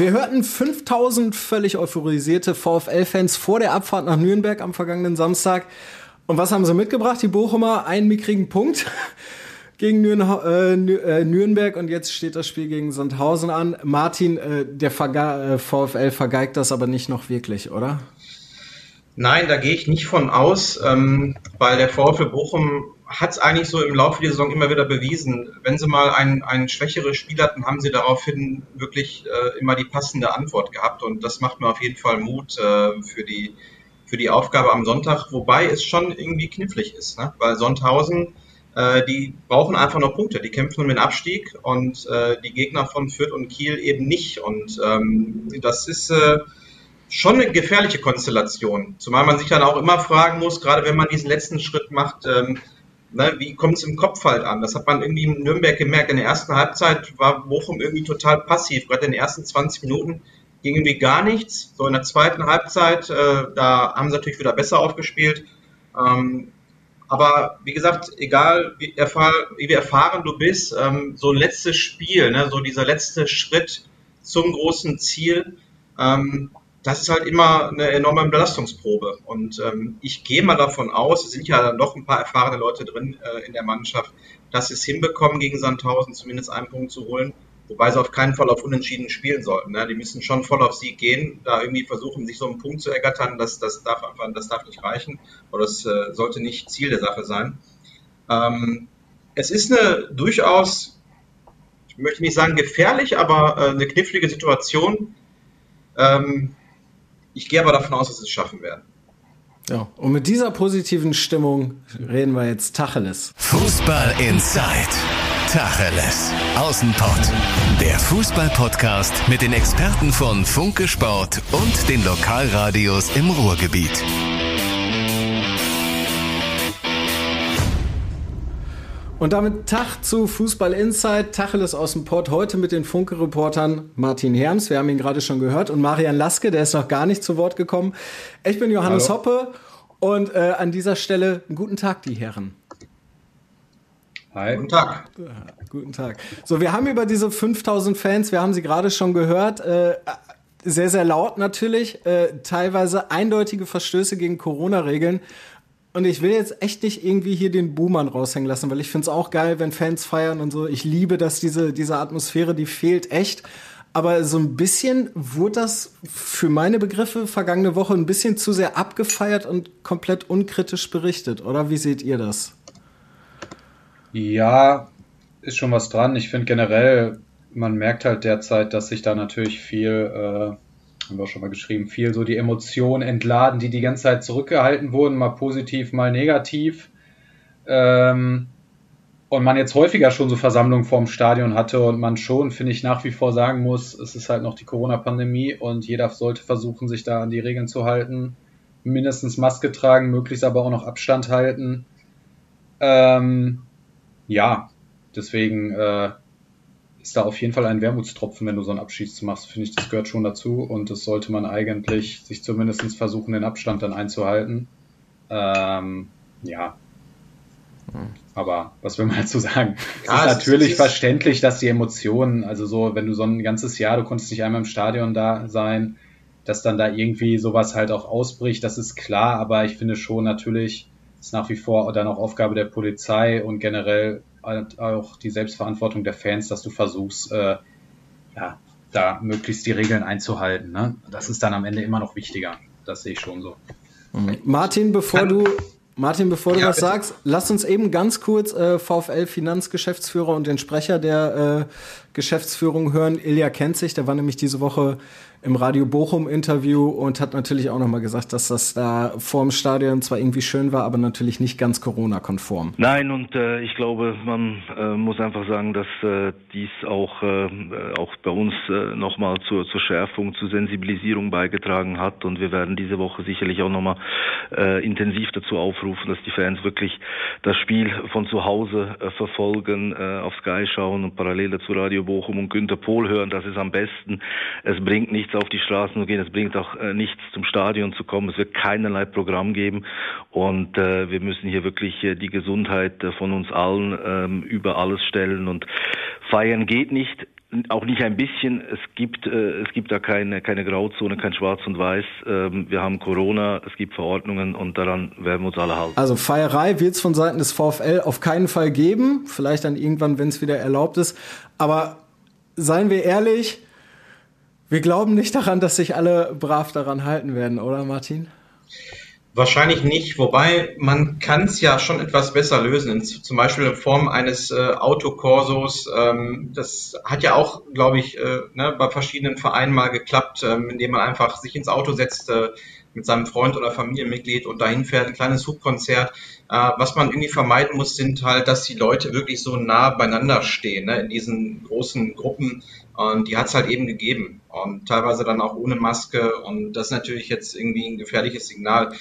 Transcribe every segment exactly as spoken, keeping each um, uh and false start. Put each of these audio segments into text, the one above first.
Wir hörten fünftausend völlig euphorisierte VfL-Fans vor der Abfahrt nach Nürnberg am vergangenen Samstag. Und was haben sie mitgebracht? Die Bochumer einen mickrigen Punkt gegen Nürnberg, und jetzt steht das Spiel gegen Sandhausen an. Martin, der VfL vergeigt das aber nicht noch wirklich, oder? Nein, da gehe ich nicht von aus, ähm, weil der VfL Bochum hat es eigentlich so im Laufe der Saison immer wieder bewiesen. Wenn sie mal ein, ein schwächeres Spiel hatten, haben sie daraufhin wirklich äh, immer die passende Antwort gehabt, und das macht mir auf jeden Fall Mut äh, für die für die Aufgabe am Sonntag, wobei es schon irgendwie knifflig ist, ne? Weil Sandhausen, äh, die brauchen einfach noch Punkte, die kämpfen um den Abstieg, und äh, die Gegner von Fürth und Kiel eben nicht, und ähm, das ist äh, schon eine gefährliche Konstellation, zumal man sich dann auch immer fragen muss, gerade wenn man diesen letzten Schritt macht, ähm, ne, wie kommt es im Kopf halt an? Das hat man irgendwie in Nürnberg gemerkt. In der ersten Halbzeit war Bochum irgendwie total passiv, gerade in den ersten zwanzig Minuten ging irgendwie gar nichts. So in der zweiten Halbzeit, äh, da haben sie natürlich wieder besser aufgespielt. Ähm, aber wie gesagt, egal wie, erfahr, wie erfahren du bist, ähm, so ein letztes Spiel, ne, so dieser letzte Schritt zum großen Ziel, ähm, das ist halt immer eine enorme Belastungsprobe. Und ähm, ich gehe mal davon aus, es sind ja dann doch ein paar erfahrene Leute drin äh, in der Mannschaft, dass sie es hinbekommen, gegen Sandhausen zumindest einen Punkt zu holen. Wobei sie auf keinen Fall auf Unentschieden spielen sollten. Ne? Die müssen schon voll auf Sieg gehen, da irgendwie versuchen, sich so einen Punkt zu ergattern. Das, das, darf, einfach, das darf nicht reichen, oder das äh, sollte nicht Ziel der Sache sein. Ähm, es ist eine durchaus, ich möchte nicht sagen gefährlich, aber äh, eine knifflige Situation. Ähm, Ich gehe aber davon aus, dass sie es schaffen werden. Ja, und mit dieser positiven Stimmung reden wir jetzt Tacheles. Fußball Inside. Tacheles. Außenpott. Der Fußball-Podcast mit den Experten von Funke Sport und den Lokalradios im Ruhrgebiet. Und damit Tag zu Fußball Inside, Tacheles aus dem Pott. Heute mit den Funke-Reportern Martin Herms, wir haben ihn gerade schon gehört, und Marian Laske, der ist noch gar nicht zu Wort gekommen. Ich bin Johannes Hallo. Hoppe, und äh, an dieser Stelle einen guten Tag, die Herren. Hi. Guten Tag. Ja, guten Tag. So, wir haben über diese fünftausend Fans, wir haben sie gerade schon gehört, äh, sehr, sehr laut natürlich, äh, teilweise eindeutige Verstöße gegen Corona-Regeln. Und ich will jetzt echt nicht irgendwie hier den Buhmann raushängen lassen, weil ich finde es auch geil, wenn Fans feiern und so. Ich liebe das, diese, diese Atmosphäre, die fehlt echt. Aber so ein bisschen wurde das für meine Begriffe vergangene Woche ein bisschen zu sehr abgefeiert und komplett unkritisch berichtet, oder? Wie seht ihr das? Ja, ist schon was dran. Ich finde generell, man merkt halt derzeit, dass sich da natürlich viel, äh, haben wir auch schon mal geschrieben, viel so die Emotionen entladen, die die ganze Zeit zurückgehalten wurden, mal positiv, mal negativ. Ähm, und man jetzt häufiger schon so Versammlungen vorm Stadion hatte und man schon, finde ich, nach wie vor sagen muss, es ist halt noch die Corona-Pandemie und jeder sollte versuchen, sich da an die Regeln zu halten. Mindestens Maske tragen, möglichst aber auch noch Abstand halten. Ähm, ja, deswegen äh, ist da auf jeden Fall ein Wermutstropfen, wenn du so einen Abschieß machst, finde ich, das gehört schon dazu, und das sollte man eigentlich sich zumindest versuchen, den Abstand dann einzuhalten. Ähm, ja. Aber was will man dazu sagen? Ja, es ist natürlich es ist verständlich, dass die Emotionen, also so, wenn du so ein ganzes Jahr, du konntest nicht einmal im Stadion da sein, dass dann da irgendwie sowas halt auch ausbricht, das ist klar, aber ich finde schon natürlich, ist nach wie vor dann auch Aufgabe der Polizei und generell auch die Selbstverantwortung der Fans, dass du versuchst, äh, ja, da möglichst die Regeln einzuhalten. Ne? Das ist dann am Ende immer noch wichtiger. Das sehe ich schon so. Martin, bevor du Martin, bevor du ja, was bitte. sagst, lass uns eben ganz kurz äh, VfL-Finanzgeschäftsführer und den Sprecher der äh, Geschäftsführung hören. Ilja kennt sich, der war nämlich diese Woche im Radio Bochum-Interview und hat natürlich auch nochmal gesagt, dass das da vorm Stadion zwar irgendwie schön war, aber natürlich nicht ganz Corona-konform. Nein, und äh, ich glaube, man äh, muss einfach sagen, dass äh, dies auch äh, auch bei uns äh, nochmal zur, zur Schärfung, zur Sensibilisierung beigetragen hat, und wir werden diese Woche sicherlich auch nochmal äh, intensiv dazu aufrufen, dass die Fans wirklich das Spiel von zu Hause äh, verfolgen, äh, auf Sky schauen und parallel dazu Radio Bochum und Günter Pohl hören. Das ist am besten. Es bringt nichts, auf die Straßen zu gehen, es bringt auch äh, nichts, zum Stadion zu kommen. Es wird keinerlei Programm geben, und äh, wir müssen hier wirklich äh, die Gesundheit äh, von uns allen ähm, über alles stellen, und feiern geht nicht. auch nicht ein bisschen, es gibt äh, es gibt da keine keine Grauzone, kein Schwarz und Weiß. Ähm, wir haben Corona, es gibt Verordnungen und daran werden wir uns alle halten. Also Feierei wird es von Seiten des VfL auf keinen Fall geben, vielleicht dann irgendwann, wenn es wieder erlaubt ist. Aber seien wir ehrlich, wir glauben nicht daran, dass sich alle brav daran halten werden, oder Martin? Wahrscheinlich nicht, wobei man kann es ja schon etwas besser lösen, zum Beispiel in Form eines äh, Autokorsos. Ähm, das hat ja auch, glaube ich, äh, ne, bei verschiedenen Vereinen mal geklappt, ähm, indem man einfach sich ins Auto setzt äh, mit seinem Freund oder Familienmitglied und dahin fährt, ein kleines Hubkonzert. Äh, was man irgendwie vermeiden muss, sind halt, dass die Leute wirklich so nah beieinander stehen, ne, in diesen großen Gruppen. Und die hat es halt eben gegeben und teilweise dann auch ohne Maske und das ist natürlich jetzt irgendwie ein gefährliches Signal.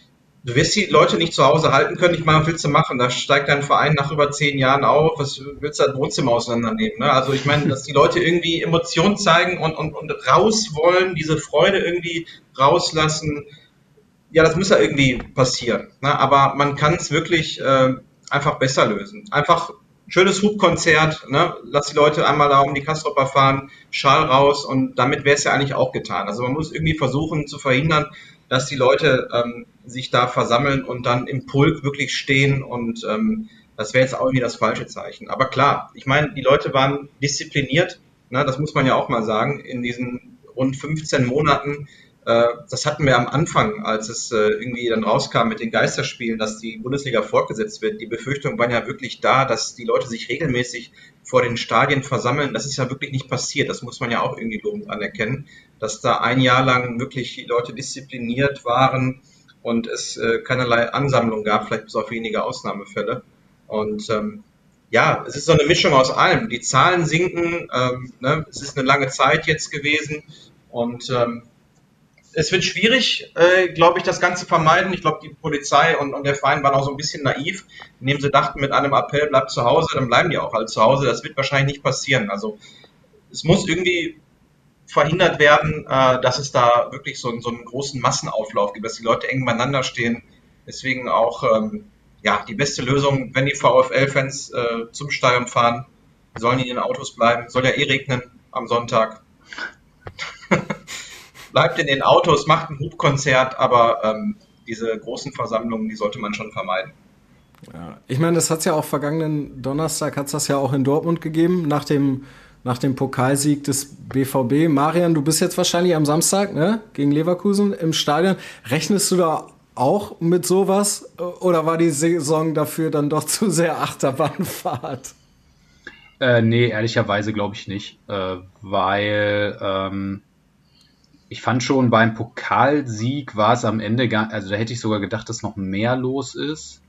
Du wirst die Leute nicht zu Hause halten können. Ich meine, was willst du machen? Da steigt dein Verein nach über zehn Jahren auf. Was willst du das Wohnzimmer auseinandernehmen? Ne? Also ich meine, dass die Leute irgendwie Emotionen zeigen und, und, und raus wollen, diese Freude irgendwie rauslassen. Ja, das muss ja irgendwie passieren. Ne? Aber man kann es wirklich äh, einfach besser lösen. Einfach schönes Hubkonzert, ne? Lass die Leute einmal da um die Kastropper fahren, Schal raus und damit wäre es ja eigentlich auch getan. Also man muss irgendwie versuchen zu verhindern, dass die Leute ähm, sich da versammeln und dann im Pulk wirklich stehen und ähm, das wäre jetzt auch irgendwie das falsche Zeichen. Aber klar, ich meine, die Leute waren diszipliniert, ne? Das muss man ja auch mal sagen, in diesen rund fünfzehn Monaten. Das hatten wir am Anfang, als es irgendwie dann rauskam mit den Geisterspielen, dass die Bundesliga fortgesetzt wird. Die Befürchtungen waren ja wirklich da, dass die Leute sich regelmäßig vor den Stadien versammeln. Das ist ja wirklich nicht passiert. Das muss man ja auch irgendwie lobend anerkennen, dass da ein Jahr lang wirklich die Leute diszipliniert waren und es keinerlei Ansammlung gab, vielleicht bis auf wenige Ausnahmefälle. Und ähm, ja, es ist so eine Mischung aus allem. Die Zahlen sinken, ähm, ne? Es ist eine lange Zeit jetzt gewesen und ähm, es wird schwierig, äh, glaube ich, das Ganze vermeiden. Ich glaube, die Polizei und, und der Verein waren auch so ein bisschen naiv, indem sie dachten, mit einem Appell, bleibt zu Hause, dann bleiben die auch alle zu Hause. Das wird wahrscheinlich nicht passieren. Also es muss irgendwie verhindert werden, äh, dass es da wirklich so, so einen großen Massenauflauf gibt, dass die Leute eng beieinander stehen. Deswegen auch ähm, ja die beste Lösung, wenn die VfL-Fans äh, zum Stadion fahren, sollen die in den Autos bleiben. Soll ja eh regnen am Sonntag. Bleibt in den Autos, macht ein Hubkonzert, aber ähm, diese großen Versammlungen, die sollte man schon vermeiden. Ja, ich meine, das hat es ja auch vergangenen Donnerstag, hat es das ja auch in Dortmund gegeben, nach dem, nach dem Pokalsieg des B V B. Marian, du bist jetzt wahrscheinlich am Samstag, ne, gegen Leverkusen im Stadion. Rechnest du da auch mit sowas oder war die Saison dafür dann doch zu sehr Achterbahnfahrt? Äh, nee, ehrlicherweise glaube ich nicht, äh, weil ähm, ich fand schon beim Pokalsieg war es am Ende gar, also da hätte ich sogar gedacht, dass noch mehr los ist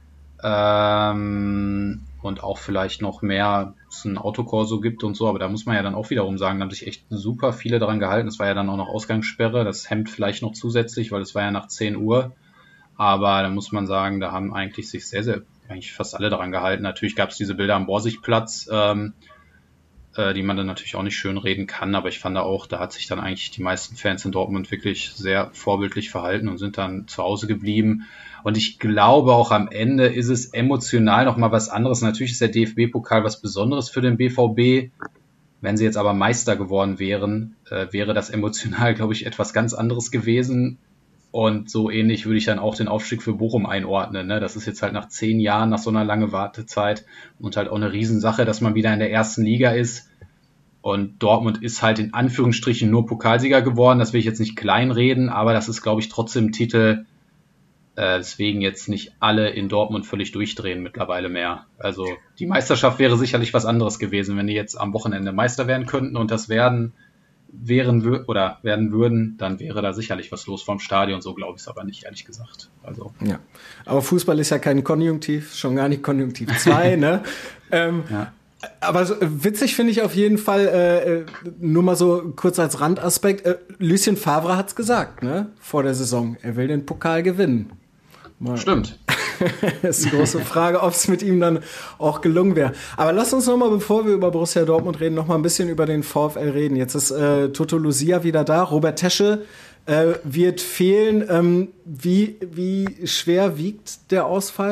ähm, und auch vielleicht noch mehr es ein Autokorso gibt und so, aber da muss man ja dann auch wiederum sagen, da haben sich echt super viele daran gehalten. Es war ja dann auch noch Ausgangssperre, das hemmt vielleicht noch zusätzlich, weil es war ja nach zehn Uhr, aber da muss man sagen, da haben eigentlich sich sehr, sehr, eigentlich fast alle daran gehalten. Natürlich gab es diese Bilder am Borsigplatz, ähm, die man dann natürlich auch nicht schön reden kann, aber ich fand auch, da hat sich dann eigentlich die meisten Fans in Dortmund wirklich sehr vorbildlich verhalten und sind dann zu Hause geblieben. Und ich glaube auch am Ende ist es emotional nochmal was anderes. Natürlich ist der D F B-Pokal was Besonderes für den B V B. Wenn sie jetzt aber Meister geworden wären, äh, wäre das emotional, glaube ich, etwas ganz anderes gewesen. Und so ähnlich würde ich dann auch den Aufstieg für Bochum einordnen. Ne? Das ist jetzt halt nach zehn Jahren, nach so einer langen Wartezeit und halt auch eine Riesensache, dass man wieder in der ersten Liga ist. Und Dortmund ist halt in Anführungsstrichen nur Pokalsieger geworden. Das will ich jetzt nicht kleinreden, aber das ist, glaube ich, trotzdem ein Titel, äh, deswegen jetzt nicht alle in Dortmund völlig durchdrehen mittlerweile mehr. Also die Meisterschaft wäre sicherlich was anderes gewesen, wenn die jetzt am Wochenende Meister werden könnten und das werden wären oder werden würden, dann wäre da sicherlich was los vom Stadion, so glaube ich es aber nicht, ehrlich gesagt. Also. Ja, aber Fußball ist ja kein Konjunktiv, schon gar nicht Konjunktiv zwei, ne? ähm, ja. Aber so, witzig finde ich auf jeden Fall, äh, nur mal so kurz als Randaspekt, äh, Lucien Favre hat's gesagt, ne? Vor der Saison, er will den Pokal gewinnen. Mal. Stimmt. Das ist die große Frage, ob es mit ihm dann auch gelungen wäre. Aber lass uns noch mal, bevor wir über Borussia Dortmund reden, noch mal ein bisschen über den VfL reden. Jetzt ist äh, Toto Lucia wieder da. Robert Tesche äh, wird fehlen. Ähm, wie, wie schwer wiegt der Ausfall?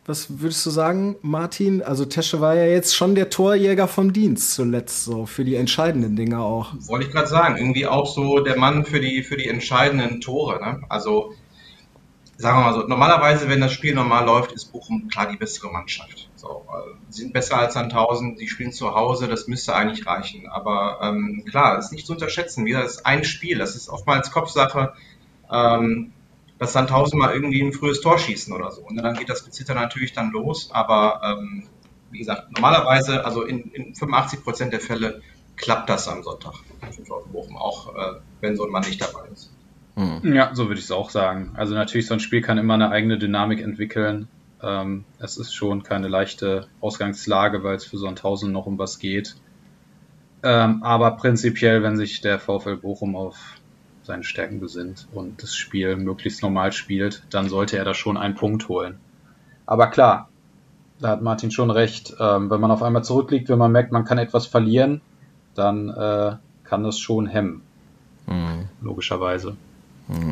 Was würdest du sagen, Martin? Also Tesche war ja jetzt schon der Torjäger vom Dienst zuletzt, so für die entscheidenden Dinge auch. Wollte ich gerade sagen, irgendwie auch so der Mann für die, für die entscheidenden Tore. Ne? Also sagen wir mal so, normalerweise, wenn das Spiel normal läuft, ist Bochum klar die bessere Mannschaft. So, äh, sie sind besser als Sandhausen, sie spielen zu Hause, das müsste eigentlich reichen. Aber ähm, klar, das ist nicht zu unterschätzen. Wieder, das ist ein Spiel, das ist oftmals Kopfsache. Ähm, dass Sandhausen mal irgendwie ein frühes Tor schießen oder so. Und dann geht das Gezitter natürlich dann los. Aber ähm, wie gesagt, normalerweise, also in, in fünfundachtzig Prozent der Fälle klappt das am Sonntag für VfL Bochum, auch äh, wenn so ein Mann nicht dabei ist. Ja, so würde ich es auch sagen. Also natürlich, so ein Spiel kann immer eine eigene Dynamik entwickeln. Ähm, es ist schon keine leichte Ausgangslage, weil es für Sandhausen noch um was geht. Ähm, aber prinzipiell, wenn sich der VfL Bochum auf seine Stärken besinnt und das Spiel möglichst normal spielt, dann sollte er da schon einen Punkt holen. Aber klar, da hat Martin schon recht. Ähm, wenn man auf einmal zurückliegt, wenn man merkt, man kann etwas verlieren, dann äh, kann das schon hemmen. Mhm. Logischerweise. Mhm.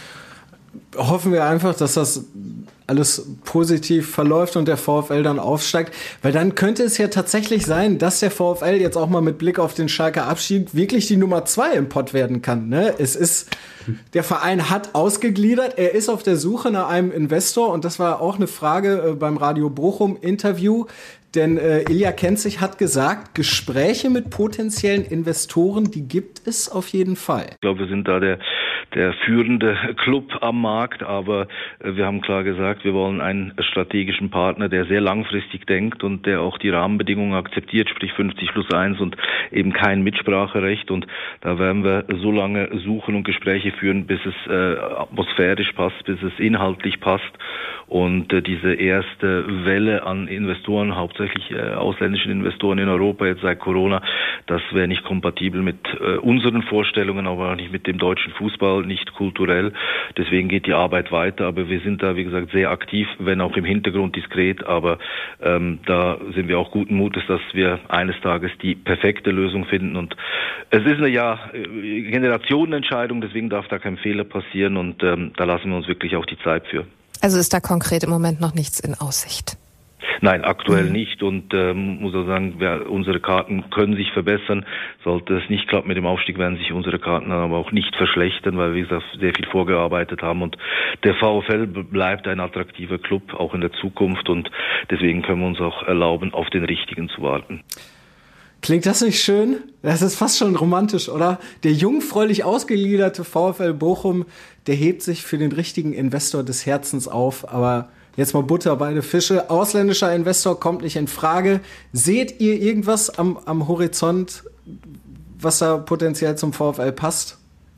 Hoffen wir einfach, dass das alles positiv verläuft und der VfL dann aufsteigt, weil dann könnte es ja tatsächlich sein, dass der VfL jetzt auch mal mit Blick auf den Schalker Abstieg wirklich die Nummer zwei im Pott werden kann. Ne? Es ist, der Verein hat ausgegliedert, er ist auf der Suche nach einem Investor und das war auch eine Frage äh, beim Radio Bochum Interview, denn äh, Ilja Kenzig hat gesagt, Gespräche mit potenziellen Investoren, die gibt es auf jeden Fall. Ich glaube, wir sind da der der führende Club am Markt, aber wir haben klar gesagt, wir wollen einen strategischen Partner, der sehr langfristig denkt und der auch die Rahmenbedingungen akzeptiert, sprich fünfzig plus eins und eben kein Mitspracherecht, und da werden wir so lange suchen und Gespräche führen, bis es äh, atmosphärisch passt, bis es inhaltlich passt, und äh, diese erste Welle an Investoren, hauptsächlich äh, ausländischen Investoren in Europa jetzt seit Corona, das wäre nicht kompatibel mit äh, unseren Vorstellungen, aber auch nicht mit dem deutschen Fußball, nicht kulturell. Deswegen geht die Arbeit weiter, aber wir sind da, wie gesagt, sehr aktiv, wenn auch im Hintergrund diskret, aber ähm, da sind wir auch guten Mutes, dass wir eines Tages die perfekte Lösung finden, und es ist eine ja Generationenentscheidung, deswegen darf da kein Fehler passieren, und ähm, da lassen wir uns wirklich auch die Zeit für. Also ist da konkret im Moment noch nichts in Aussicht? Nein, aktuell mhm. nicht, und ähm, muss auch sagen, wir, unsere Karten können sich verbessern. Sollte es nicht klappen mit dem Aufstieg, werden sich unsere Karten aber auch nicht verschlechtern, weil wir, wie gesagt, sehr viel vorgearbeitet haben, und der VfL bleibt ein attraktiver Club, auch in der Zukunft, und deswegen können wir uns auch erlauben, auf den Richtigen zu warten. Klingt das nicht schön? Das ist fast schon romantisch, oder? Der jungfräulich ausgegliederte VfL Bochum, der hebt sich für den richtigen Investor des Herzens auf, aber jetzt mal Butter bei den Fische. Ausländischer Investor kommt nicht in Frage. Seht ihr irgendwas am, am Horizont, was da potenziell zum VfL passt?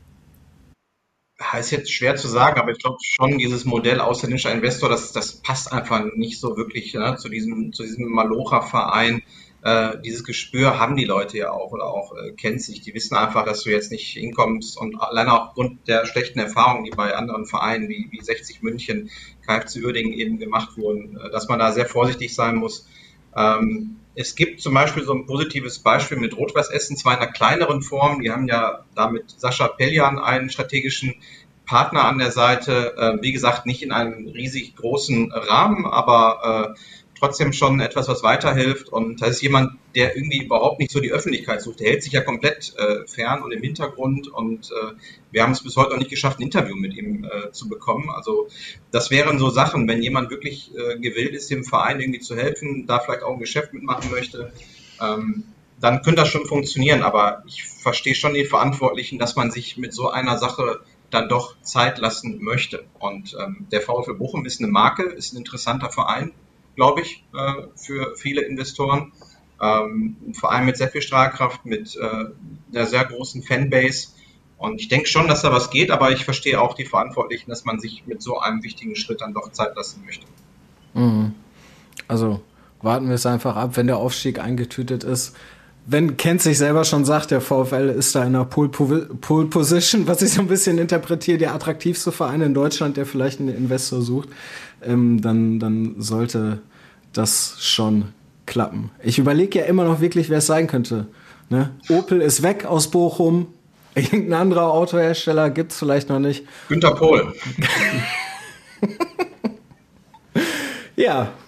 Ist jetzt schwer zu sagen, aber ich glaube schon, dieses Modell ausländischer Investor, das, das passt einfach nicht so wirklich, ne, zu diesem, zu diesem Malocher-Verein. Äh, dieses Gespür haben die Leute ja auch, oder auch äh, kennt sich. Die wissen einfach, dass du jetzt nicht hinkommst, und alleine aufgrund der schlechten Erfahrungen, die bei anderen Vereinen wie, wie sechzig München, K F C Uerdingen eben gemacht wurden, äh, dass man da sehr vorsichtig sein muss. Ähm, es gibt zum Beispiel so ein positives Beispiel mit Rot-Weiß Essen, zwar in einer kleineren Form. Die haben ja da mit Sascha Peljan einen strategischen Partner an der Seite. Äh, wie gesagt, nicht in einem riesig großen Rahmen, aber äh, trotzdem schon etwas, was weiterhilft, und das ist jemand, der irgendwie überhaupt nicht so die Öffentlichkeit sucht. Der hält sich ja komplett äh, fern und im Hintergrund, und äh, wir haben es bis heute noch nicht geschafft, ein Interview mit ihm äh, zu bekommen. Also das wären so Sachen, wenn jemand wirklich äh, gewillt ist, dem Verein irgendwie zu helfen, da vielleicht auch ein Geschäft mitmachen möchte, ähm, dann könnte das schon funktionieren, aber ich verstehe schon die Verantwortlichen, dass man sich mit so einer Sache dann doch Zeit lassen möchte, und ähm, der VfL Bochum ist eine Marke, ist ein interessanter Verein, glaube ich, äh, für viele Investoren. Ähm, ein Verein mit sehr viel Strahlkraft, mit äh, einer sehr großen Fanbase. Und ich denke schon, dass da was geht, aber ich verstehe auch die Verantwortlichen, dass man sich mit so einem wichtigen Schritt dann doch Zeit lassen möchte. Mhm. Also warten wir es einfach ab, wenn der Aufstieg eingetütet ist. Wenn Kenzig selber schon sagt, der VfL ist da in einer Pole, Pole Position, was ich so ein bisschen interpretiere, der attraktivste Verein in Deutschland, der vielleicht einen Investor sucht, ähm, dann, dann sollte das schon klappen. Ich überlege ja immer noch wirklich, wer es sein könnte. Ne? Opel ist weg aus Bochum, irgendein anderer Autohersteller gibt es vielleicht noch nicht. Günter Pohl. Ja,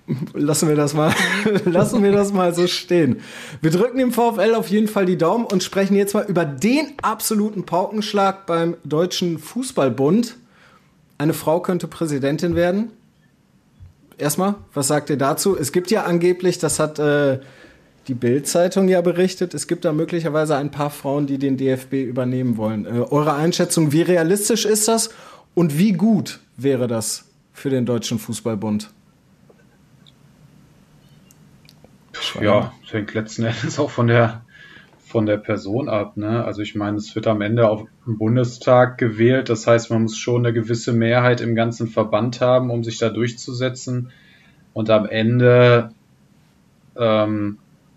Lassen wir das mal, lassen wir das mal so stehen. Wir drücken dem VfL auf jeden Fall die Daumen und sprechen jetzt mal über den absoluten Paukenschlag beim Deutschen Fußballbund. Eine Frau könnte Präsidentin werden. Erstmal, was sagt ihr dazu? Es gibt ja angeblich, das hat äh, die Bild-Zeitung ja berichtet, es gibt da möglicherweise ein paar Frauen, die den D F B übernehmen wollen. Äh, eure Einschätzung, wie realistisch ist das und wie gut wäre das für den Deutschen Fußballbund? Ja, das hängt letzten Endes auch von der, von der Person ab. Ne? Also ich meine, es wird am Ende auf dem Bundestag gewählt. Das heißt, man muss schon eine gewisse Mehrheit im ganzen Verband haben, um sich da durchzusetzen. Und am Ende ähm,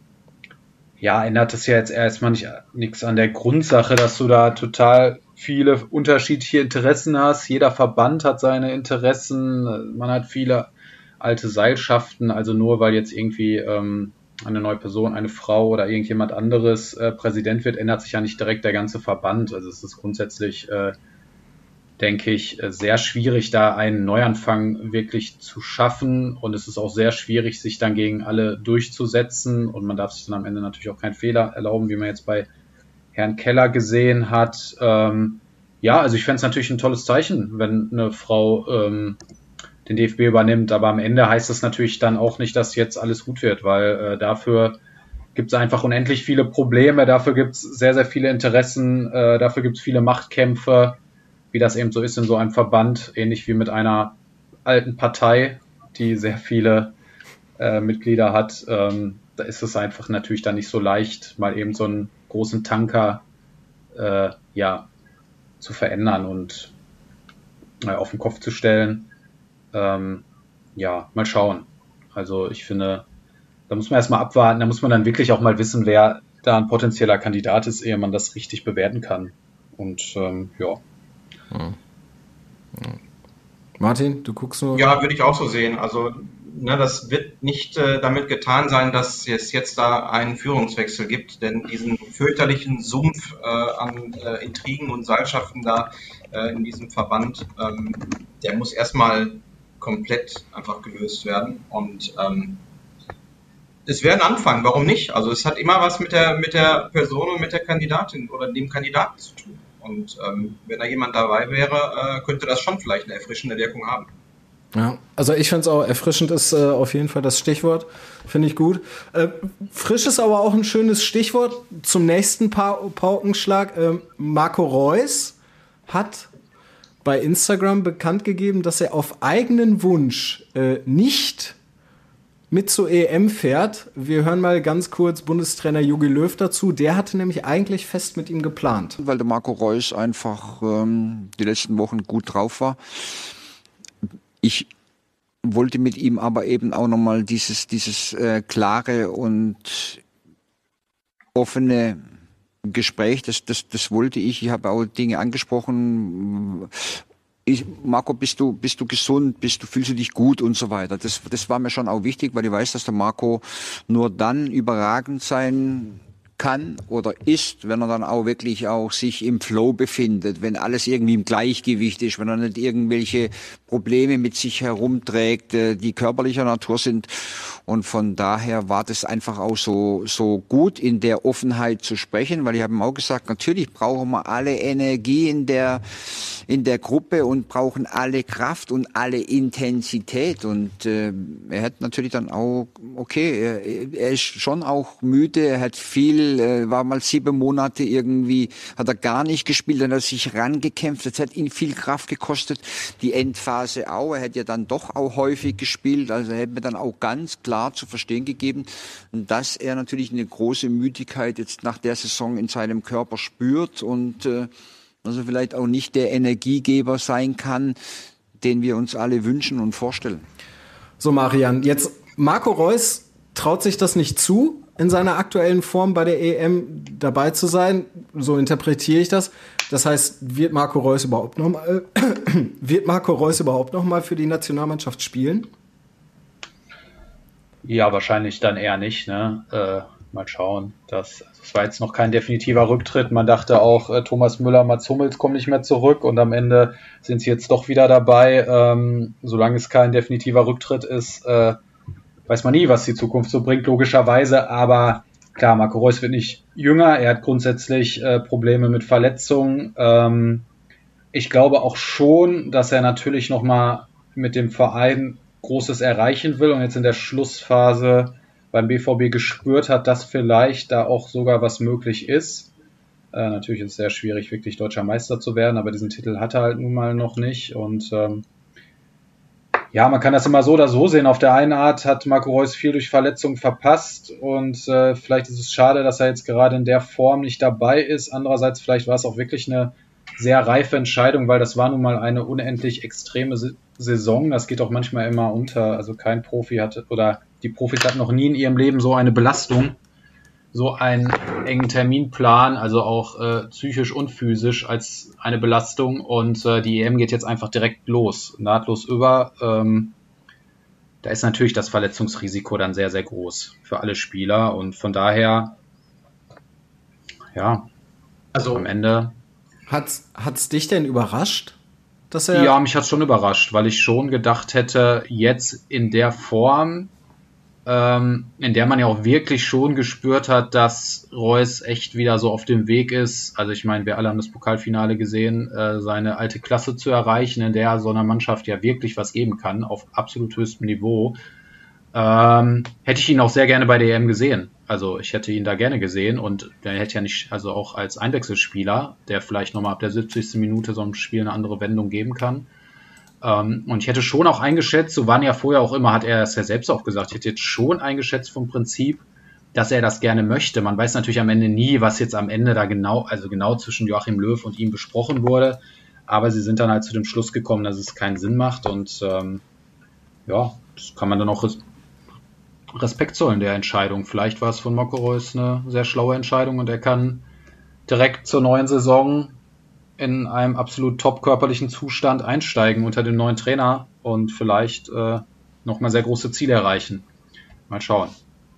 ja, ändert es ja jetzt erstmal nicht nichts an der Grundsache, dass du da total viele unterschiedliche Interessen hast. Jeder Verband hat seine Interessen. Man hat viele alte Seilschaften, also nur weil jetzt irgendwie ähm, eine neue Person, eine Frau oder irgendjemand anderes äh, Präsident wird, ändert sich ja nicht direkt der ganze Verband. Also es ist grundsätzlich, äh, denke ich, sehr schwierig, da einen Neuanfang wirklich zu schaffen, und es ist auch sehr schwierig, sich dann gegen alle durchzusetzen, und man darf sich dann am Ende natürlich auch keinen Fehler erlauben, wie man jetzt bei Herrn Keller gesehen hat. Ähm, ja, also ich fände es natürlich ein tolles Zeichen, wenn eine Frau ähm, den D F B übernimmt, aber am Ende heißt das natürlich dann auch nicht, dass jetzt alles gut wird, weil äh, dafür gibt es einfach unendlich viele Probleme, dafür gibt es sehr, sehr viele Interessen, äh, dafür gibt es viele Machtkämpfe, wie das eben so ist in so einem Verband, ähnlich wie mit einer alten Partei, die sehr viele äh, Mitglieder hat. Ähm, da ist es einfach natürlich dann nicht so leicht, mal eben so einen großen Tanker äh, ja, zu verändern und äh, auf den Kopf zu stellen. Ähm, ja, mal schauen. Also ich finde, da muss man erstmal abwarten, da muss man dann wirklich auch mal wissen, wer da ein potenzieller Kandidat ist, ehe man das richtig bewerten kann. Und ähm, ja. Hm. Hm. Martin, du guckst nur... Ja, würde ich auch so sehen. Also ne, das wird nicht äh, damit getan sein, dass es jetzt da einen Führungswechsel gibt, denn diesen fürchterlichen Sumpf äh, an äh, Intrigen und Seilschaften da äh, in diesem Verband, ähm, der muss erstmal komplett einfach gelöst werden, und ähm, es wäre ein Anfang, warum nicht? Also es hat immer was mit der mit der Person und mit der Kandidatin oder dem Kandidaten zu tun, und ähm, wenn da jemand dabei wäre, äh, könnte das schon vielleicht eine erfrischende Wirkung haben. Ja, also ich finde es auch, erfrischend ist äh, auf jeden Fall das Stichwort, finde ich gut. Äh, frisch ist aber auch ein schönes Stichwort zum nächsten pa- Paukenschlag. Äh, Marco Reus hat bei Instagram bekannt gegeben, dass er auf eigenen Wunsch äh, nicht mit zur E M fährt. Wir hören mal ganz kurz Bundestrainer Jogi Löw dazu. Der hatte nämlich eigentlich fest mit ihm geplant. Weil der Marco Reus einfach ähm, die letzten Wochen gut drauf war. Ich wollte mit ihm aber eben auch nochmal dieses, dieses äh, klare und offene Gespräch, das, das, das wollte ich. Ich habe auch Dinge angesprochen. Ich, Marco, bist du, bist du gesund? Bist du, fühlst du dich gut und so weiter? Das, das war mir schon auch wichtig, weil ich weiß, dass der Marco nur dann überragend sein kann oder ist, wenn er dann auch wirklich auch sich im Flow befindet, wenn alles irgendwie im Gleichgewicht ist, wenn er nicht irgendwelche Probleme mit sich herumträgt, die körperlicher Natur sind. Und von daher war das einfach auch so, so gut, in der Offenheit zu sprechen, weil ich habe ihm auch gesagt, natürlich brauchen wir alle Energie in der, in der Gruppe und brauchen alle Kraft und alle Intensität. Und äh, er hat natürlich dann auch, okay, er, er ist schon auch müde, er hat viel, äh, war mal sieben Monate irgendwie, hat er gar nicht gespielt, dann hat er sich rangekämpft, das hat ihn viel Kraft gekostet, die Endphase auch, er hat ja dann doch auch häufig gespielt, also er hat mir dann auch ganz klar zu verstehen gegeben, dass er natürlich eine große Müdigkeit jetzt nach der Saison in seinem Körper spürt und äh, also vielleicht auch nicht der Energiegeber sein kann, den wir uns alle wünschen und vorstellen. So, Marian, jetzt Marco Reus traut sich das nicht zu, in seiner aktuellen Form bei der E M dabei zu sein. So interpretiere ich das. Das heißt, wird Marco Reus überhaupt noch mal, äh, wird Marco Reus überhaupt noch mal für die Nationalmannschaft spielen? Ja, wahrscheinlich dann eher nicht. Ne? Äh, mal schauen. Das, das war jetzt noch kein definitiver Rücktritt. Man dachte auch, äh, Thomas Müller, Mats Hummels kommen nicht mehr zurück, und am Ende sind sie jetzt doch wieder dabei. Ähm, solange es kein definitiver Rücktritt ist, äh, weiß man nie, was die Zukunft so bringt, logischerweise, aber klar, Marco Reus wird nicht jünger, er hat grundsätzlich äh, Probleme mit Verletzungen. Ähm, ich glaube auch schon, dass er natürlich nochmal mit dem Verein Großes erreichen will und jetzt in der Schlussphase beim B V B gespürt hat, dass vielleicht da auch sogar was möglich ist. Äh, natürlich ist es sehr schwierig, wirklich deutscher Meister zu werden, aber diesen Titel hat er halt nun mal noch nicht und ähm, ja, man kann das immer so oder so sehen. Auf der einen Art hat Marco Reus viel durch Verletzungen verpasst und äh, vielleicht ist es schade, dass er jetzt gerade in der Form nicht dabei ist. Andererseits vielleicht war es auch wirklich eine sehr reife Entscheidung, weil das war nun mal eine unendlich extreme Saison. Das geht auch manchmal immer unter. Also kein Profi hatte oder die Profis hatten noch nie in ihrem Leben so eine Belastung, so einen engen Terminplan, also auch äh, psychisch und physisch als eine Belastung und äh, die E M geht jetzt einfach direkt los, nahtlos über. Ähm, da ist natürlich das Verletzungsrisiko dann sehr, sehr groß für alle Spieler und von daher, ja, also am Ende. Hat's, hat's dich denn überrascht, dass er... Ja, mich hat's schon überrascht, weil ich schon gedacht hätte, jetzt in der Form, ähm, in der man ja auch wirklich schon gespürt hat, dass Reus echt wieder so auf dem Weg ist. Also ich meine, wir alle haben das Pokalfinale gesehen, äh, seine alte Klasse zu erreichen, in der so einer Mannschaft ja wirklich was geben kann, auf absolut höchstem Niveau. Ähm, hätte ich ihn auch sehr gerne bei der E M gesehen. Also ich hätte ihn da gerne gesehen und der hätte ja nicht, also auch als Einwechselspieler, der vielleicht nochmal ab der siebzigsten Minute so einem Spiel eine andere Wendung geben kann. Ähm, und ich hätte schon auch eingeschätzt, so waren ja vorher auch immer, hat er das ja selbst auch gesagt, ich hätte jetzt schon eingeschätzt vom Prinzip, dass er das gerne möchte. Man weiß natürlich am Ende nie, was jetzt am Ende da genau, also genau zwischen Joachim Löw und ihm besprochen wurde, aber sie sind dann halt zu dem Schluss gekommen, dass es keinen Sinn macht und ähm, ja, das kann man dann auch Respekt zollen der Entscheidung. Vielleicht war es von Marco Reus eine sehr schlaue Entscheidung und er kann direkt zur neuen Saison in einem absolut top körperlichen Zustand einsteigen unter dem neuen Trainer und vielleicht äh, nochmal sehr große Ziele erreichen. Mal schauen.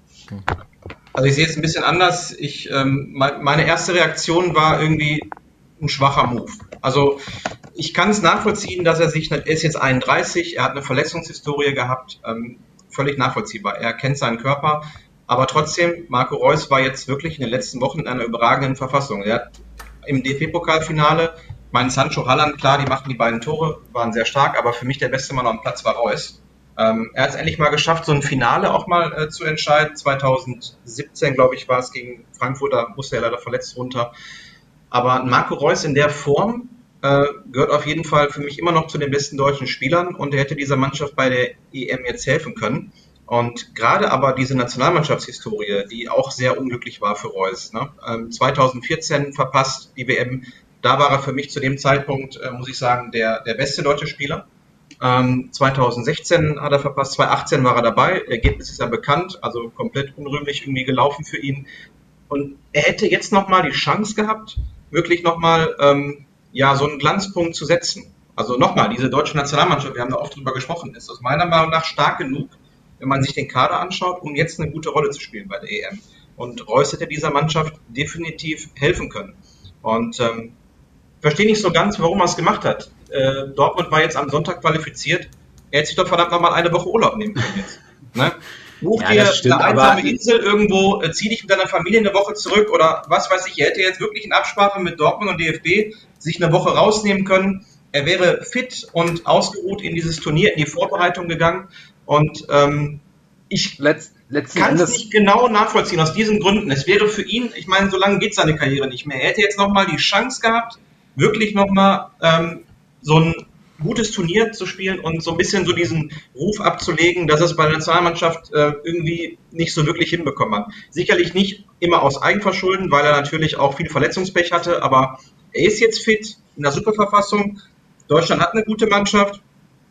Also ich sehe es ein bisschen anders. Ich, ähm, meine erste Reaktion war irgendwie ein schwacher Move. Also ich kann es nachvollziehen, dass er sich, er ist jetzt einunddreißig, er hat eine Verletzungshistorie gehabt, ähm, völlig nachvollziehbar. Er kennt seinen Körper, aber trotzdem, Marco Reus war jetzt wirklich in den letzten Wochen in einer überragenden Verfassung. Er hat im D F B-Pokalfinale, mein Sancho Haaland, klar, die machten die beiden Tore, waren sehr stark, aber für mich der beste Mann am Platz war Reus. Ähm, er hat es endlich mal geschafft, so ein Finale auch mal äh, zu entscheiden. zweitausendsiebzehn, glaube ich, war es gegen Frankfurt, da musste er leider verletzt runter. Aber Marco Reus in der Form äh, gehört auf jeden Fall für mich immer noch zu den besten deutschen Spielern und er hätte dieser Mannschaft bei der E M jetzt helfen können. Und gerade aber diese Nationalmannschaftshistorie, die auch sehr unglücklich war für Reus, ne? ähm, zweitausendvierzehn verpasst die W M, da war er für mich zu dem Zeitpunkt, äh, muss ich sagen, der, der beste deutsche Spieler. Ähm, zweitausendsechzehn hat er verpasst, zweitausendachtzehn war er dabei, Ergebnis ist ja bekannt, also komplett unrühmlich irgendwie gelaufen für ihn. Und er hätte jetzt nochmal die Chance gehabt, wirklich nochmal ähm, ja, so einen Glanzpunkt zu setzen. Also nochmal, diese deutsche Nationalmannschaft, wir haben da oft drüber gesprochen, ist aus meiner Meinung nach stark genug, wenn man sich den Kader anschaut, um jetzt eine gute Rolle zu spielen bei der E M. Und Reus hätte dieser Mannschaft definitiv helfen können. Und ähm, verstehe nicht so ganz, warum er es gemacht hat. Äh, Dortmund war jetzt am Sonntag qualifiziert. Er hätte sich doch verdammt nochmal eine Woche Urlaub nehmen können jetzt. Ne? Buch ja, dir stimmt, eine einsame Insel irgendwo, äh, zieh dich mit deiner Familie eine Woche zurück oder was weiß ich. Er hätte jetzt wirklich in Absprache mit Dortmund und D F B sich eine Woche rausnehmen können. Er wäre fit und ausgeruht in dieses Turnier, in die Vorbereitung gegangen. Und ähm, ich Letz, kann es nicht genau nachvollziehen aus diesen Gründen. Es wäre für ihn, ich meine, so lange geht seine Karriere nicht mehr. Er hätte jetzt nochmal die Chance gehabt, wirklich nochmal ähm, so ein gutes Turnier zu spielen und so ein bisschen so diesen Ruf abzulegen, dass er es bei der Nationalmannschaft äh, irgendwie nicht so wirklich hinbekommen hat. Sicherlich nicht immer aus Eigenverschulden, weil er natürlich auch viel Verletzungspech hatte, aber er ist jetzt fit, in der Superverfassung. Deutschland hat eine gute Mannschaft.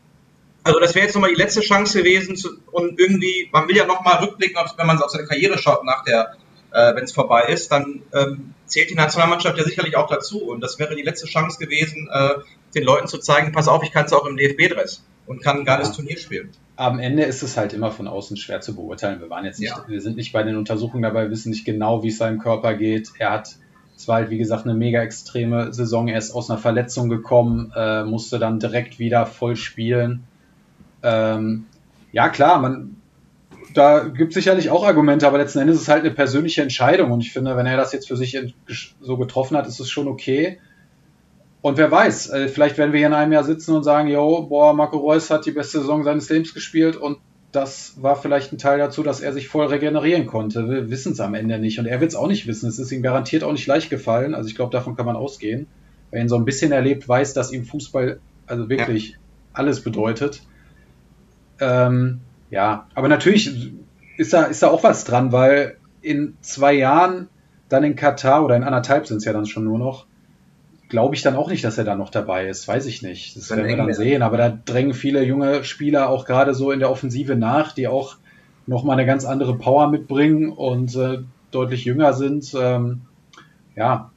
Also das wäre jetzt nochmal die letzte Chance gewesen zu, und irgendwie, man will ja nochmal rückblicken, wenn man auf seine Karriere schaut nach der, äh, wenn es vorbei ist, dann ähm, zählt die Nationalmannschaft ja sicherlich auch dazu und das wäre die letzte Chance gewesen, äh, den Leuten zu zeigen, pass auf, ich kann es auch im D F B-Dress und kann ein geiles ja. Turnier spielen. Am Ende ist es halt immer von außen schwer zu beurteilen. Wir waren jetzt nicht, ja. wir sind nicht bei den Untersuchungen dabei, wir wissen nicht genau, wie es seinem Körper geht. Er hat, es war halt wie gesagt eine mega extreme Saison, er ist aus einer Verletzung gekommen, äh, musste dann direkt wieder voll spielen. Ähm, ja klar, man da gibt es sicherlich auch Argumente, aber letzten Endes ist es halt eine persönliche Entscheidung und ich finde, wenn er das jetzt für sich so getroffen hat, ist es schon okay. Und wer weiß, vielleicht werden wir hier in einem Jahr sitzen und sagen, jo, boah, Marco Reus hat die beste Saison seines Lebens gespielt und das war vielleicht ein Teil dazu, dass er sich voll regenerieren konnte. Wir wissen es am Ende nicht und er wird es auch nicht wissen. Es ist ihm garantiert auch nicht leicht gefallen, also ich glaube, davon kann man ausgehen. Wer ihn so ein bisschen erlebt, weiß, dass ihm Fußball also wirklich ja. alles bedeutet. Ähm, ja, aber natürlich ist da, ist da auch was dran, weil in zwei Jahren dann in Katar oder in anderthalb sind es ja dann schon nur noch, glaube ich dann auch nicht, dass er da noch dabei ist. Weiß ich nicht. Das werden wir dann sehen. Aber da drängen viele junge Spieler auch gerade so in der Offensive nach, die auch nochmal eine ganz andere Power mitbringen und äh, deutlich jünger sind. Ähm, ja,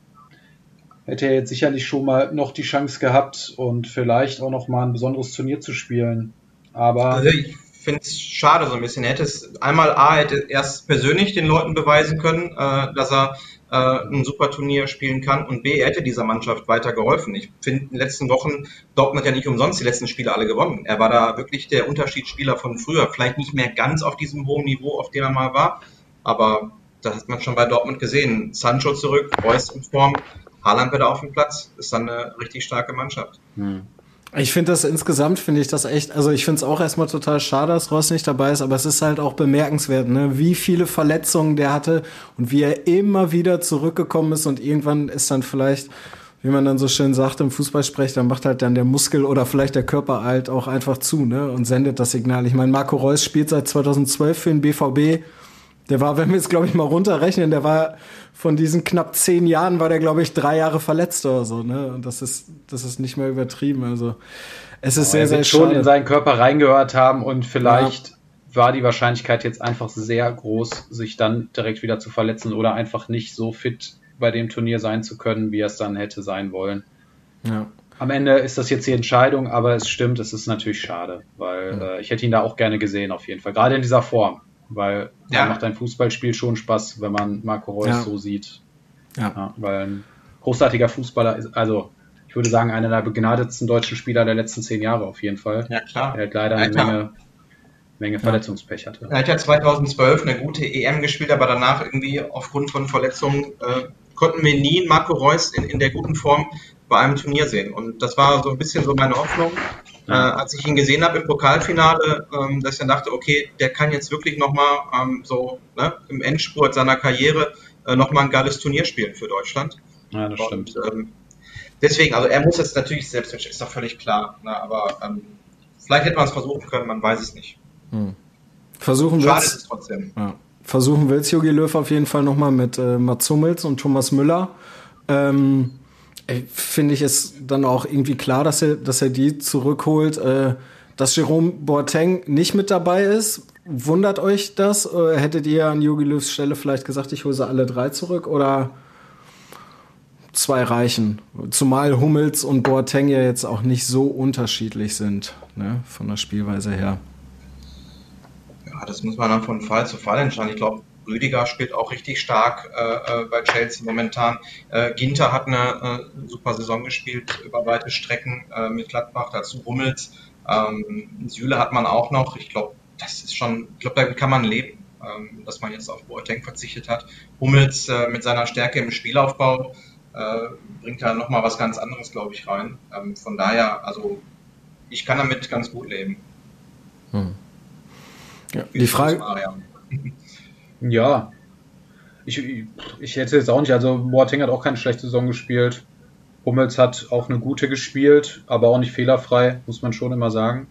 hätte er jetzt sicherlich schon mal noch die Chance gehabt und vielleicht auch noch mal ein besonderes Turnier zu spielen. Aber also ich finde es schade so ein bisschen. Er hätte es einmal A, hätte erst persönlich den Leuten beweisen können, äh, dass er äh, ein super Turnier spielen kann und B, er hätte dieser Mannschaft weiter geholfen. Ich finde, in den letzten Wochen, Dortmund hat ja nicht umsonst die letzten Spiele alle gewonnen. Er war da wirklich der Unterschiedsspieler von früher. Vielleicht nicht mehr ganz auf diesem hohen Niveau, auf dem er mal war, aber das hat man schon bei Dortmund gesehen. Sancho zurück, Reus in Form, Haaland wieder auf dem Platz. Ist dann eine richtig starke Mannschaft. Hm. Ich finde das insgesamt, finde ich das echt, also ich finde es auch erstmal total schade, dass Reus nicht dabei ist, aber es ist halt auch bemerkenswert, ne, wie viele Verletzungen der hatte und wie er immer wieder zurückgekommen ist und irgendwann ist dann vielleicht, wie man dann so schön sagt im Fußballsprech, dann macht halt dann der Muskel oder vielleicht der Körper halt auch einfach zu, ne, und sendet das Signal. Ich meine, Marco Reus spielt seit zweitausendzwölf für den B V B. Der war, wenn wir es, glaube ich, mal runterrechnen, der war von diesen knapp zehn Jahren, war der, glaube ich, drei Jahre verletzt oder so, ne? Und das ist, das ist nicht mehr übertrieben. Also, es ist Aber sehr, er sehr schade. schon in seinen Körper reingehört haben und vielleicht ja. war die Wahrscheinlichkeit jetzt einfach sehr groß, sich dann direkt wieder zu verletzen oder einfach nicht so fit bei dem Turnier sein zu können, wie er es dann hätte sein wollen. Ja. Am Ende ist das jetzt die Entscheidung, aber es stimmt, es ist natürlich schade, weil mhm. äh, ich hätte ihn da auch gerne gesehen, auf jeden Fall. Gerade in dieser Form. Weil ja. macht ein Fußballspiel schon Spaß, wenn man Marco Reus ja. so sieht. Ja. ja. Weil ein großartiger Fußballer ist, also ich würde sagen, einer der begnadetsten deutschen Spieler der letzten zehn Jahre auf jeden Fall. Ja, klar. Er hat leider eine ja, Menge, Menge ja. Verletzungspech hatte. Er hat ja zweitausendzwölf eine gute E M gespielt, aber danach irgendwie aufgrund von Verletzungen äh, konnten wir nie Marco Reus in, in der guten Form bei einem Turnier sehen. Und das war so ein bisschen so meine Hoffnung. Ja. Äh, als ich ihn gesehen habe im Pokalfinale, ähm, dass ich dann dachte, okay, der kann jetzt wirklich nochmal ähm, so ne, im Endspurt seiner Karriere äh, nochmal ein geiles Turnier spielen für Deutschland. Ja, das Und, stimmt. Ähm, deswegen, also er muss jetzt natürlich selbst, ist doch völlig klar, ne, aber ähm, vielleicht hätte man es versuchen können, man weiß es nicht. Hm. Versuchen Schade ist es trotzdem. Ja. Versuchen will es Jogi Löw auf jeden Fall nochmal mit äh, Mats Hummels und Thomas Müller. Ähm, Finde ich es dann auch irgendwie klar, dass er, dass er die zurückholt. Äh, dass Jerome Boateng nicht mit dabei ist, wundert euch das? Oder hättet ihr an Jogi Löws Stelle vielleicht gesagt, ich hole sie alle drei zurück? Oder zwei reichen? Zumal Hummels und Boateng ja jetzt auch nicht so unterschiedlich sind, ne, von der Spielweise her. Ja, das muss man dann von Fall zu Fall entscheiden. Ich glaube, Rüdiger spielt auch richtig stark äh, bei Chelsea momentan. Äh, Ginter hat eine äh, super Saison gespielt über weite Strecken äh, mit Gladbach, dazu Hummels. Ähm, Süle hat man auch noch. Ich glaube, das ist schon, ich glaube, da kann man leben, ähm, dass man jetzt auf Boateng verzichtet hat. Hummels äh, mit seiner Stärke im Spielaufbau äh, bringt da nochmal was ganz anderes, glaube ich, rein. Ähm, von daher, also ich kann damit ganz gut leben. Hm. Ja, die Frage... Ja, ich, ich hätte jetzt auch nicht, also Boateng hat auch keine schlechte Saison gespielt. Hummels hat auch eine gute gespielt, aber auch nicht fehlerfrei, muss man schon immer sagen.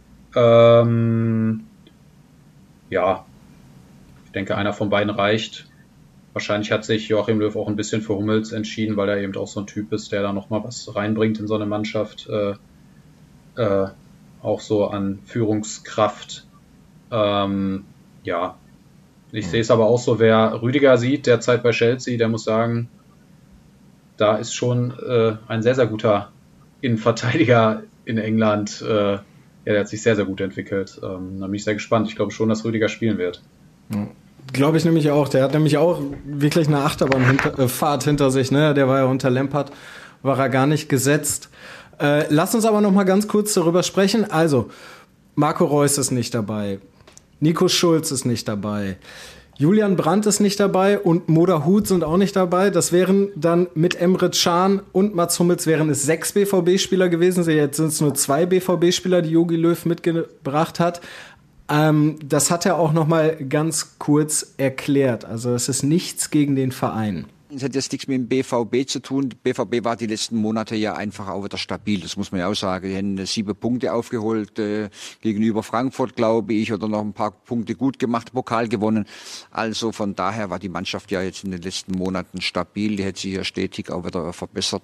Ähm, ja, ich denke, einer von beiden reicht. Wahrscheinlich hat sich Joachim Löw auch ein bisschen für Hummels entschieden, weil er eben auch so ein Typ ist, der da nochmal was reinbringt in so eine Mannschaft. Äh, äh, auch so an Führungskraft. Ähm, ja, ich sehe es aber auch so, wer Rüdiger sieht, derzeit bei Chelsea, der muss sagen, da ist schon äh, ein sehr, sehr guter Innenverteidiger in England. Äh, ja, der hat sich sehr, sehr gut entwickelt. Ähm, da bin ich sehr gespannt. Ich glaube schon, dass Rüdiger spielen wird. Ja. Glaube ich nämlich auch. Der hat nämlich auch wirklich eine Achterbahnfahrt hinter sich. Ne? Der war ja unter Lampard, war er gar nicht gesetzt. Äh, lass uns aber noch mal ganz kurz darüber sprechen. Also, Marco Reus ist nicht dabei. Nico Schulz ist nicht dabei. Julian Brandt ist nicht dabei und Moda Hut sind auch nicht dabei. Das wären dann mit Emre Can und Mats Hummels wären es sechs B V B-Spieler gewesen. Jetzt sind es nur zwei B V B-Spieler, die Jogi Löw mitgebracht hat. Ähm, das hat er auch noch mal ganz kurz erklärt. Also es ist nichts gegen den Verein. Es hat jetzt nichts mit dem B V B zu tun. Der B V B war die letzten Monate ja einfach auch wieder stabil. Das muss man ja auch sagen. Die haben sieben Punkte aufgeholt äh, gegenüber Frankfurt, glaube ich, oder noch ein paar Punkte gut gemacht, Pokal gewonnen. Also von daher war die Mannschaft ja jetzt in den letzten Monaten stabil. Die hat sich ja stetig auch wieder verbessert.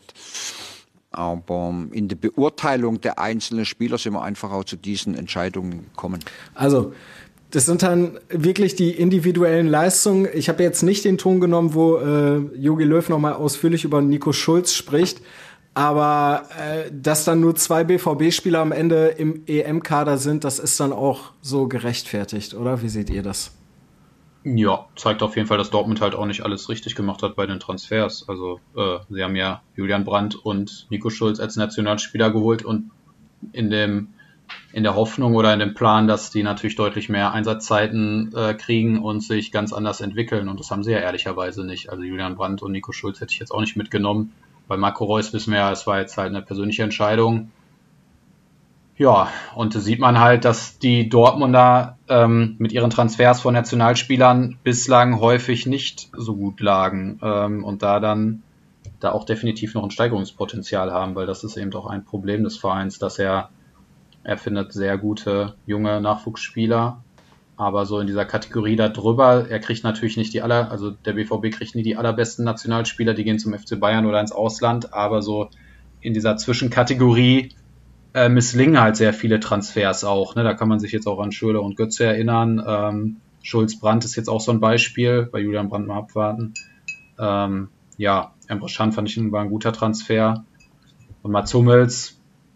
Aber in der Beurteilung der einzelnen Spieler sind wir einfach auch zu diesen Entscheidungen gekommen. Also das sind dann wirklich die individuellen Leistungen. Ich habe jetzt nicht den Ton genommen, wo äh, Jogi Löw nochmal ausführlich über Nico Schulz spricht. Aber äh, dass dann nur zwei B V B-Spieler am Ende im E M-Kader sind, das ist dann auch so gerechtfertigt, oder? Wie seht ihr das? Ja, zeigt auf jeden Fall, dass Dortmund halt auch nicht alles richtig gemacht hat bei den Transfers. Also äh, sie haben ja Julian Brandt und Nico Schulz als Nationalspieler geholt und in dem in der Hoffnung oder in dem Plan, dass die natürlich deutlich mehr Einsatzzeiten äh, kriegen und sich ganz anders entwickeln. Und das haben sie ja ehrlicherweise nicht. Also Julian Brandt und Nico Schulz hätte ich jetzt auch nicht mitgenommen. Bei Marco Reus wissen wir ja, es war jetzt halt eine persönliche Entscheidung. Ja, und da sieht man halt, dass die Dortmunder ähm, mit ihren Transfers von Nationalspielern bislang häufig nicht so gut lagen ähm, und da dann da auch definitiv noch ein Steigerungspotenzial haben, weil das ist eben auch ein Problem des Vereins, dass er Er findet sehr gute junge Nachwuchsspieler, aber so in dieser Kategorie da drüber, er kriegt natürlich nicht die aller, also der B V B kriegt nie die allerbesten Nationalspieler, die gehen zum F C Bayern oder ins Ausland, aber so in dieser Zwischenkategorie äh, misslingen halt sehr viele Transfers auch. Ne? Da kann man sich jetzt auch an Schürrle und Götze erinnern. Ähm, Schulz Brandt ist jetzt auch so ein Beispiel, bei Julian Brandt mal abwarten. Ähm, ja, Emre Can fand ich war ein guter Transfer. Und Mats Hummels,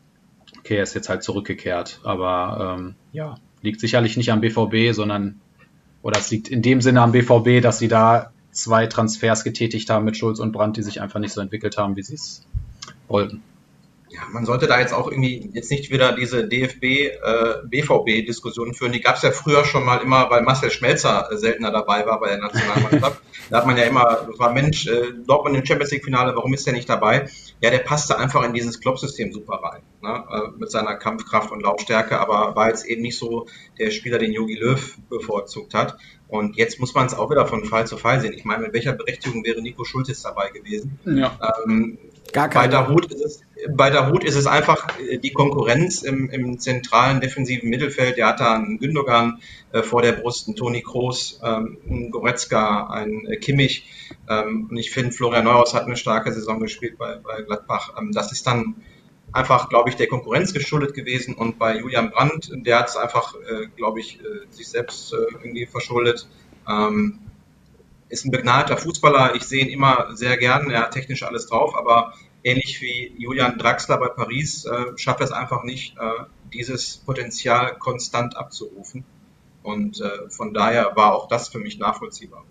okay, er ist jetzt halt zurückgekehrt, aber ähm, ja, liegt sicherlich nicht am B V B, sondern, oder es liegt in dem Sinne am B V B, dass sie da zwei Transfers getätigt haben mit Schulz und Brandt, die sich einfach nicht so entwickelt haben, wie sie es wollten. Ja, man sollte da jetzt auch irgendwie jetzt nicht wieder diese D F B, äh, B V B-Diskussionen führen. Die gab es ja früher schon mal immer, weil Marcel Schmelzer äh, seltener dabei war bei der Nationalmannschaft. Da hat man ja immer, das war Mensch, äh, Dortmund im Champions League-Finale, warum ist der nicht dabei? Ja, der passte einfach in dieses Klopp-System super rein, ne? äh, mit seiner Kampfkraft und Laufstärke, aber war jetzt eben nicht so der Spieler, den Jogi Löw bevorzugt hat. Und jetzt muss man es auch wieder von Fall zu Fall sehen. Ich meine, mit welcher Berechtigung wäre Nico Schulz jetzt dabei gewesen? Ja. Ähm, Gar keine. Bei Dahoud ist es, bei Dahoud ist es einfach die Konkurrenz im, im zentralen defensiven Mittelfeld. Der hat da einen Gündogan äh, vor der Brust, einen Toni Kroos, ähm, einen Goretzka, einen äh, Kimmich. Ähm, und ich finde, Florian Neuhaus hat eine starke Saison gespielt bei, bei Gladbach. Ähm, das ist dann einfach, glaube ich, der Konkurrenz geschuldet gewesen. Und bei Julian Brandt, der hat es einfach, äh, glaube ich, äh, sich selbst äh, irgendwie verschuldet. Ähm, ist ein begnadeter Fußballer. Ich sehe ihn immer sehr gern. Er hat technisch alles drauf, aber ähnlich wie Julian Draxler bei Paris äh, schafft er es einfach nicht, äh, dieses Potenzial konstant abzurufen. Und äh, von daher war auch das für mich nachvollziehbar.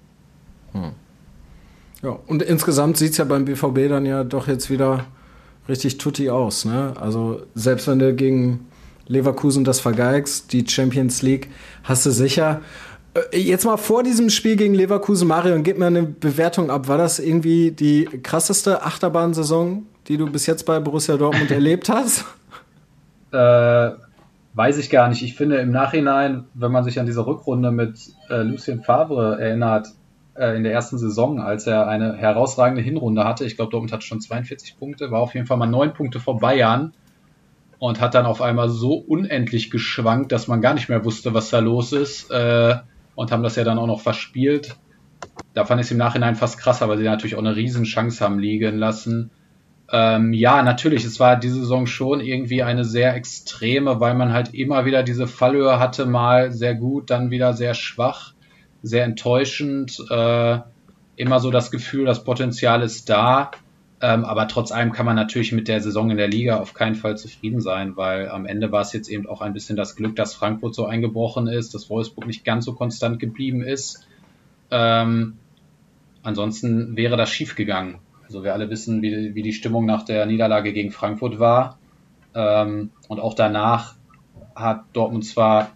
Hm. Ja, und insgesamt sieht es ja beim B V B dann ja doch jetzt wieder richtig tutti aus, ne? Also selbst wenn du gegen Leverkusen das vergeigst, die Champions League hast du sicher. Jetzt mal vor diesem Spiel gegen Leverkusen, Marion, gib mir eine Bewertung ab. War das irgendwie die krasseste Achterbahnsaison, die du bis jetzt bei Borussia Dortmund erlebt hast? Äh, weiß ich gar nicht. Ich finde im Nachhinein, wenn man sich an diese Rückrunde mit äh, Lucien Favre erinnert, äh, in der ersten Saison, als er eine herausragende Hinrunde hatte, ich glaube, Dortmund hat schon zweiundvierzig Punkte, war auf jeden Fall mal neun Punkte vor Bayern und hat dann auf einmal so unendlich geschwankt, dass man gar nicht mehr wusste, was da los ist. Äh, und haben das ja dann auch noch verspielt. Da fand ich es im Nachhinein fast krasser, weil sie natürlich auch eine riesen Chance haben liegen lassen. Ähm, ja, natürlich, es war diese Saison schon irgendwie eine sehr extreme, weil man halt immer wieder diese Fallhöhe hatte, mal sehr gut, dann wieder sehr schwach, sehr enttäuschend. Äh, immer so das Gefühl, das Potenzial ist da. Ähm, aber trotz allem kann man natürlich mit der Saison in der Liga auf keinen Fall zufrieden sein, weil am Ende war es jetzt eben auch ein bisschen das Glück, dass Frankfurt so eingebrochen ist, dass Wolfsburg nicht ganz so konstant geblieben ist. Ähm, ansonsten wäre das schief gegangen. Also wir alle wissen, wie, wie die Stimmung nach der Niederlage gegen Frankfurt war. Ähm, und auch danach hat Dortmund zwar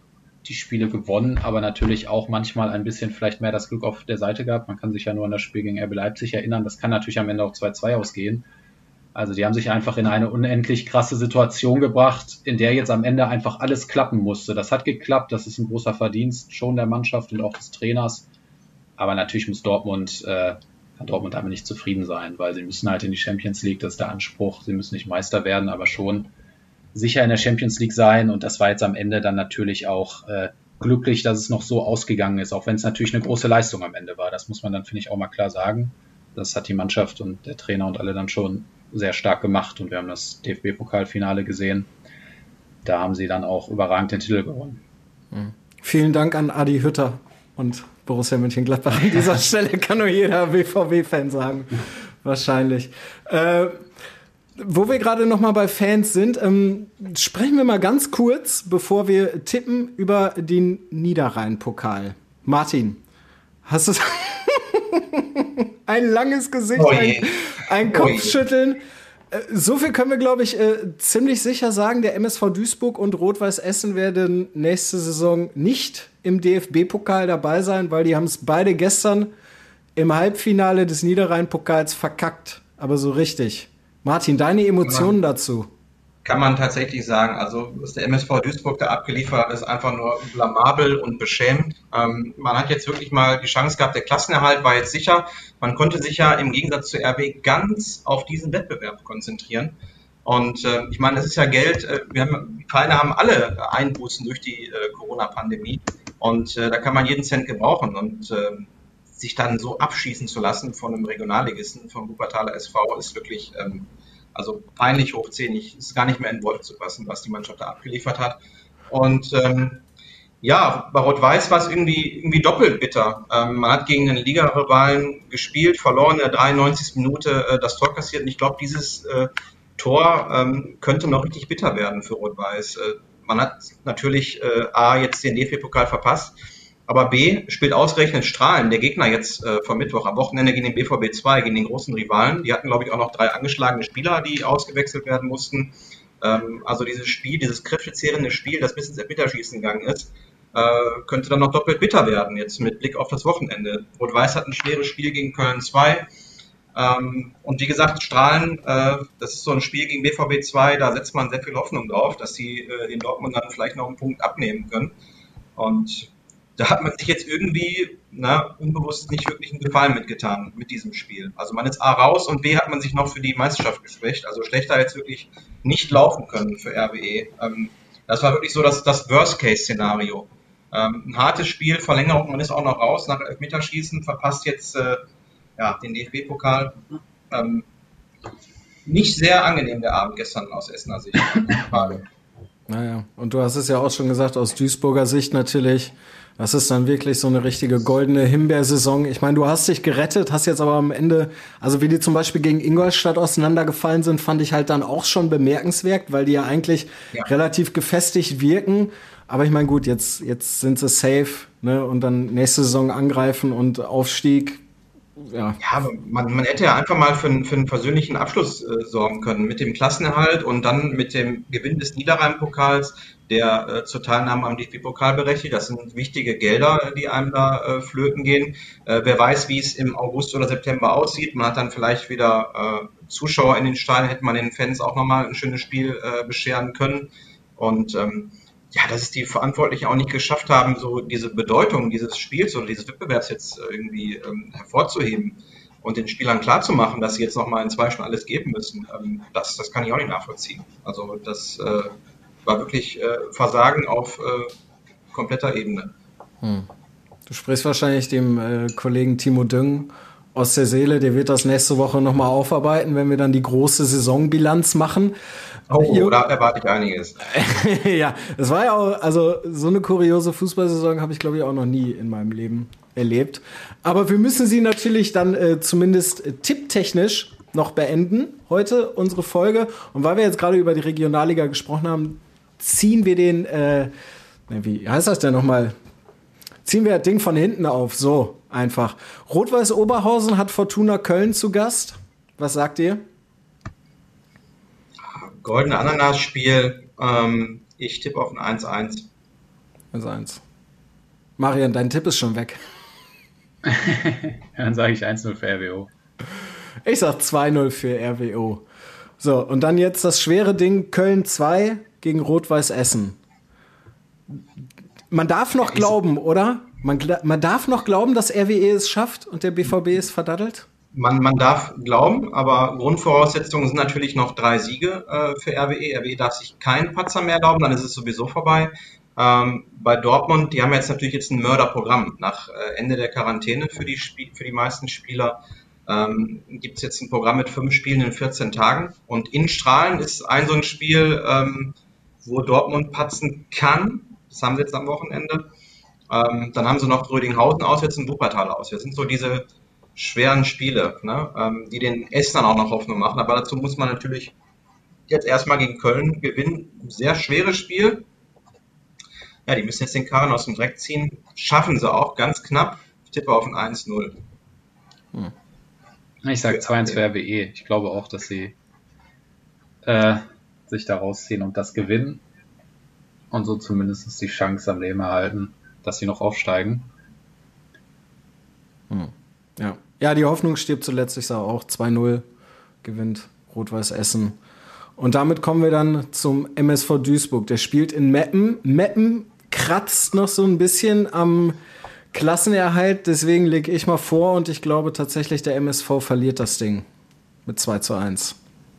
die Spiele gewonnen, aber natürlich auch manchmal ein bisschen vielleicht mehr das Glück auf der Seite gehabt. Man kann sich ja nur an das Spiel gegen R B Leipzig erinnern. Das kann natürlich am Ende auch zwei zwei ausgehen. Also die haben sich einfach in eine unendlich krasse Situation gebracht, in der jetzt am Ende einfach alles klappen musste. Das hat geklappt, das ist ein großer Verdienst schon der Mannschaft und auch des Trainers. Aber natürlich muss Dortmund, äh, kann Dortmund damit nicht zufrieden sein, weil sie müssen halt in die Champions League, das ist der Anspruch. Sie müssen nicht Meister werden, aber schon sicher in der Champions League sein. Und das war jetzt am Ende dann natürlich auch äh, glücklich, dass es noch so ausgegangen ist, auch wenn es natürlich eine große Leistung am Ende war. Das muss man dann, finde ich, auch mal klar sagen. Das hat die Mannschaft und der Trainer und alle dann schon sehr stark gemacht. Und wir haben das D F B-Pokalfinale gesehen. Da haben sie dann auch überragend den Titel gewonnen. Mhm. Vielen Dank an Adi Hütter und Borussia Mönchengladbach. An dieser Stelle kann nur jeder B V B-Fan sagen. Wahrscheinlich. Äh, Wo wir gerade noch mal bei Fans sind, ähm, sprechen wir mal ganz kurz, bevor wir tippen, über den Niederrhein-Pokal. Martin, hast du ein langes Gesicht, Oh ein, ein Kopfschütteln? Äh, so viel können wir, glaube ich, äh, ziemlich sicher sagen, der M S V Duisburg und Rot-Weiß Essen werden nächste Saison nicht im D F B-Pokal dabei sein, weil die haben es beide gestern im Halbfinale des Niederrhein-Pokals verkackt. Aber so richtig. Martin, deine Emotionen man, dazu? Kann man tatsächlich sagen. Also, was der M S V Duisburg da abgeliefert hat, ist einfach nur blamabel und beschämend. Ähm, man hat jetzt wirklich mal die Chance gehabt, der Klassenerhalt war jetzt sicher. Man konnte sich ja im Gegensatz zu R B ganz auf diesen Wettbewerb konzentrieren. Und äh, ich meine, das ist ja Geld. Äh, wir haben, die Vereine haben alle Einbußen durch die äh, Corona-Pandemie. Und äh, da kann man jeden Cent gebrauchen. Und äh, sich dann so abschießen zu lassen von einem Regionalligisten, vom Wuppertaler S V, ist wirklich ähm, also peinlich hoch zehn. Ist gar nicht mehr in Worte zu fassen, was die Mannschaft da abgeliefert hat. Und ähm, ja, bei Rot-Weiß war es irgendwie, irgendwie doppelt bitter. Ähm, man hat gegen den Liga-Rivalen gespielt, verloren in der dreiundneunzigsten Minute äh, das Tor kassiert. Und ich glaube, dieses äh, Tor ähm, könnte noch richtig bitter werden für Rot-Weiß. Äh, man hat natürlich äh, A, jetzt den D F B-Pokal verpasst, aber B, spielt ausgerechnet Strahlen, der Gegner jetzt äh, vom Mittwoch, am Wochenende gegen den B V B zwei, gegen den großen Rivalen. Die hatten, glaube ich, auch noch drei angeschlagene Spieler, die ausgewechselt werden mussten. Ähm, also dieses Spiel, dieses kräftezehrende Spiel, das bis ins Elfmeterschießen gegangen ist, äh, könnte dann noch doppelt bitter werden, jetzt mit Blick auf das Wochenende. Rot-Weiß hat ein schweres Spiel gegen Köln zwei. Ähm, und wie gesagt, Strahlen, äh, das ist so ein Spiel gegen B V B zwei, da setzt man sehr viel Hoffnung drauf, dass sie äh, den Dortmundern vielleicht noch einen Punkt abnehmen können. Und da hat man sich jetzt irgendwie, na, unbewusst nicht wirklich einen Gefallen mitgetan mit diesem Spiel. Also man ist A raus und B hat man sich noch für die Meisterschaft geschwächt. Also schlechter jetzt wirklich nicht laufen können für R W E. Ähm, das war wirklich so das, das Worst-Case-Szenario. Ähm, ein hartes Spiel, Verlängerung, man ist auch noch raus nach Elfmeterschießen, verpasst jetzt äh, ja, den D F B-Pokal. Ähm, nicht sehr angenehm der Abend gestern aus Essener Sicht. Naja, und du hast es ja auch schon gesagt, aus Duisburger Sicht natürlich. Das ist dann wirklich so eine richtige goldene Himbeersaison. Ich meine, du hast dich gerettet, hast jetzt aber am Ende, also wie die zum Beispiel gegen Ingolstadt auseinandergefallen sind, fand ich halt dann auch schon bemerkenswert, weil die ja eigentlich ja. relativ gefestigt wirken. Aber ich meine, gut, jetzt, jetzt sind sie safe, ne, und dann nächste Saison angreifen und Aufstieg. Ja, ja man, man hätte ja einfach mal für, einen, für einen persönlichen Abschluss äh, sorgen können mit dem Klassenerhalt und dann mit dem Gewinn des Niederrhein-Pokals, der äh, zur Teilnahme am D F B-Pokal berechtigt. Das sind wichtige Gelder, die einem da äh, flöten gehen. Äh, wer weiß, wie es im August oder September aussieht. Man hat dann vielleicht wieder äh, Zuschauer in den Stadien, hätte man den Fans auch nochmal ein schönes Spiel äh, bescheren können. Und ähm, ja, dass es die Verantwortlichen auch nicht geschafft haben, so diese Bedeutung dieses Spiels oder dieses Wettbewerbs jetzt irgendwie ähm, hervorzuheben und den Spielern klarzumachen, dass sie jetzt nochmal in zwei Stunden alles geben müssen, ähm, das, das kann ich auch nicht nachvollziehen. Also das äh, war wirklich äh, Versagen auf äh, kompletter Ebene. Hm. Du sprichst wahrscheinlich dem äh, Kollegen Timo Düng aus der Seele, der wird das nächste Woche nochmal aufarbeiten, wenn wir dann die große Saisonbilanz machen. Oh, da erwarte ich einiges. Ja, das war ja auch, also so eine kuriose Fußballsaison habe ich, glaube ich, auch noch nie in meinem Leben erlebt. Aber wir müssen sie natürlich dann äh, zumindest äh, tipptechnisch noch beenden, heute unsere Folge. Und weil wir jetzt gerade über die Regionalliga gesprochen haben, ziehen wir den, äh, wie heißt das denn nochmal? Ziehen wir das Ding von hinten auf, so einfach. Rot-Weiß Oberhausen hat Fortuna Köln zu Gast. Was sagt ihr? Goldene Ananas-Spiel. Ähm, ich tippe auf ein eins eins. eins eins. Marian, dein Tipp ist schon weg. Dann sage ich eins null für R W O. Ich sag zwei null für R W O. So, und dann jetzt das schwere Ding, Köln zwei gegen Rot-Weiß Essen. Man darf noch glauben, oder? Man, man darf noch glauben, dass R W E es schafft und der B V B ist verdattelt? Man, man darf glauben, aber Grundvoraussetzungen sind natürlich noch drei Siege äh, für R W E. R W E darf sich keinen Patzer mehr erlauben, dann ist es sowieso vorbei. Ähm, bei Dortmund, die haben jetzt natürlich jetzt ein Mörderprogramm. Nach äh, Ende der Quarantäne für die, Spie- für die meisten Spieler ähm, gibt es jetzt ein Programm mit fünf Spielen in vierzehn Tagen. Und in Strahlen ist ein so ein Spiel, ähm, wo Dortmund patzen kann. Das haben sie jetzt am Wochenende. Ähm, dann haben sie noch Rödinghausen auswärts und Wuppertal auswärts. Das sind so diese schweren Spiele, ne, ähm, die den Essenern auch noch Hoffnung machen. Aber dazu muss man natürlich jetzt erstmal gegen Köln gewinnen. Sehr schweres Spiel. Ja, die müssen jetzt den Karren aus dem Dreck ziehen. Schaffen sie auch, ganz knapp. Ich tippe auf ein eins null. Hm. Ich sage zwei eins für R W E. Ich glaube auch, dass sie äh, sich da rausziehen und das gewinnen. Und so zumindest die Chance am Leben erhalten, dass sie noch aufsteigen. Hm. Ja. ja, die Hoffnung stirbt zuletzt. Ich sage auch zwei null gewinnt Rot-Weiß Essen. Und damit kommen wir dann zum M S V Duisburg. Der spielt in Meppen. Meppen kratzt noch so ein bisschen am Klassenerhalt. Deswegen lege ich mal vor und ich glaube tatsächlich, der M S V verliert das Ding mit zwei zu eins.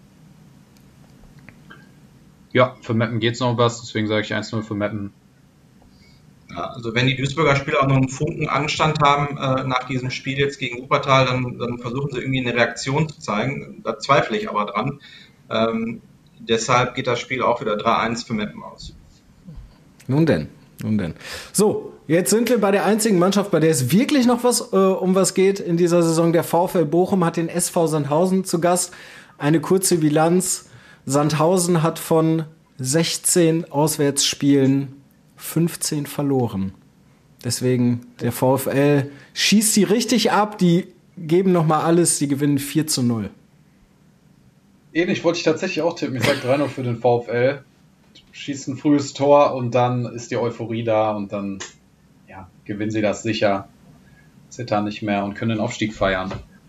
Ja, für Meppen geht's noch was. Deswegen sage ich eins null für Meppen. Ja, also wenn die Duisburger Spieler auch noch einen Funken Anstand haben äh, nach diesem Spiel jetzt gegen Wuppertal, dann, dann versuchen sie irgendwie eine Reaktion zu zeigen. Da zweifle ich aber dran. Ähm, deshalb geht das Spiel auch wieder drei eins für Meppen aus. Nun denn, nun denn. So, jetzt sind wir bei der einzigen Mannschaft, bei der es wirklich noch was äh, um was geht in dieser Saison. Der VfL Bochum hat den S V Sandhausen zu Gast. Eine kurze Bilanz. Sandhausen hat von sechzehn Auswärtsspielen fünfzehn verloren. Deswegen, der VfL schießt die richtig ab, die geben nochmal alles, die gewinnen vier zu null. Ähnlich wollte ich tatsächlich auch tippen. Ich sage drei null für den VfL. Schießt ein frühes Tor und dann ist die Euphorie da und dann ja, gewinnen sie das sicher. Zittern nicht mehr und können den Aufstieg feiern.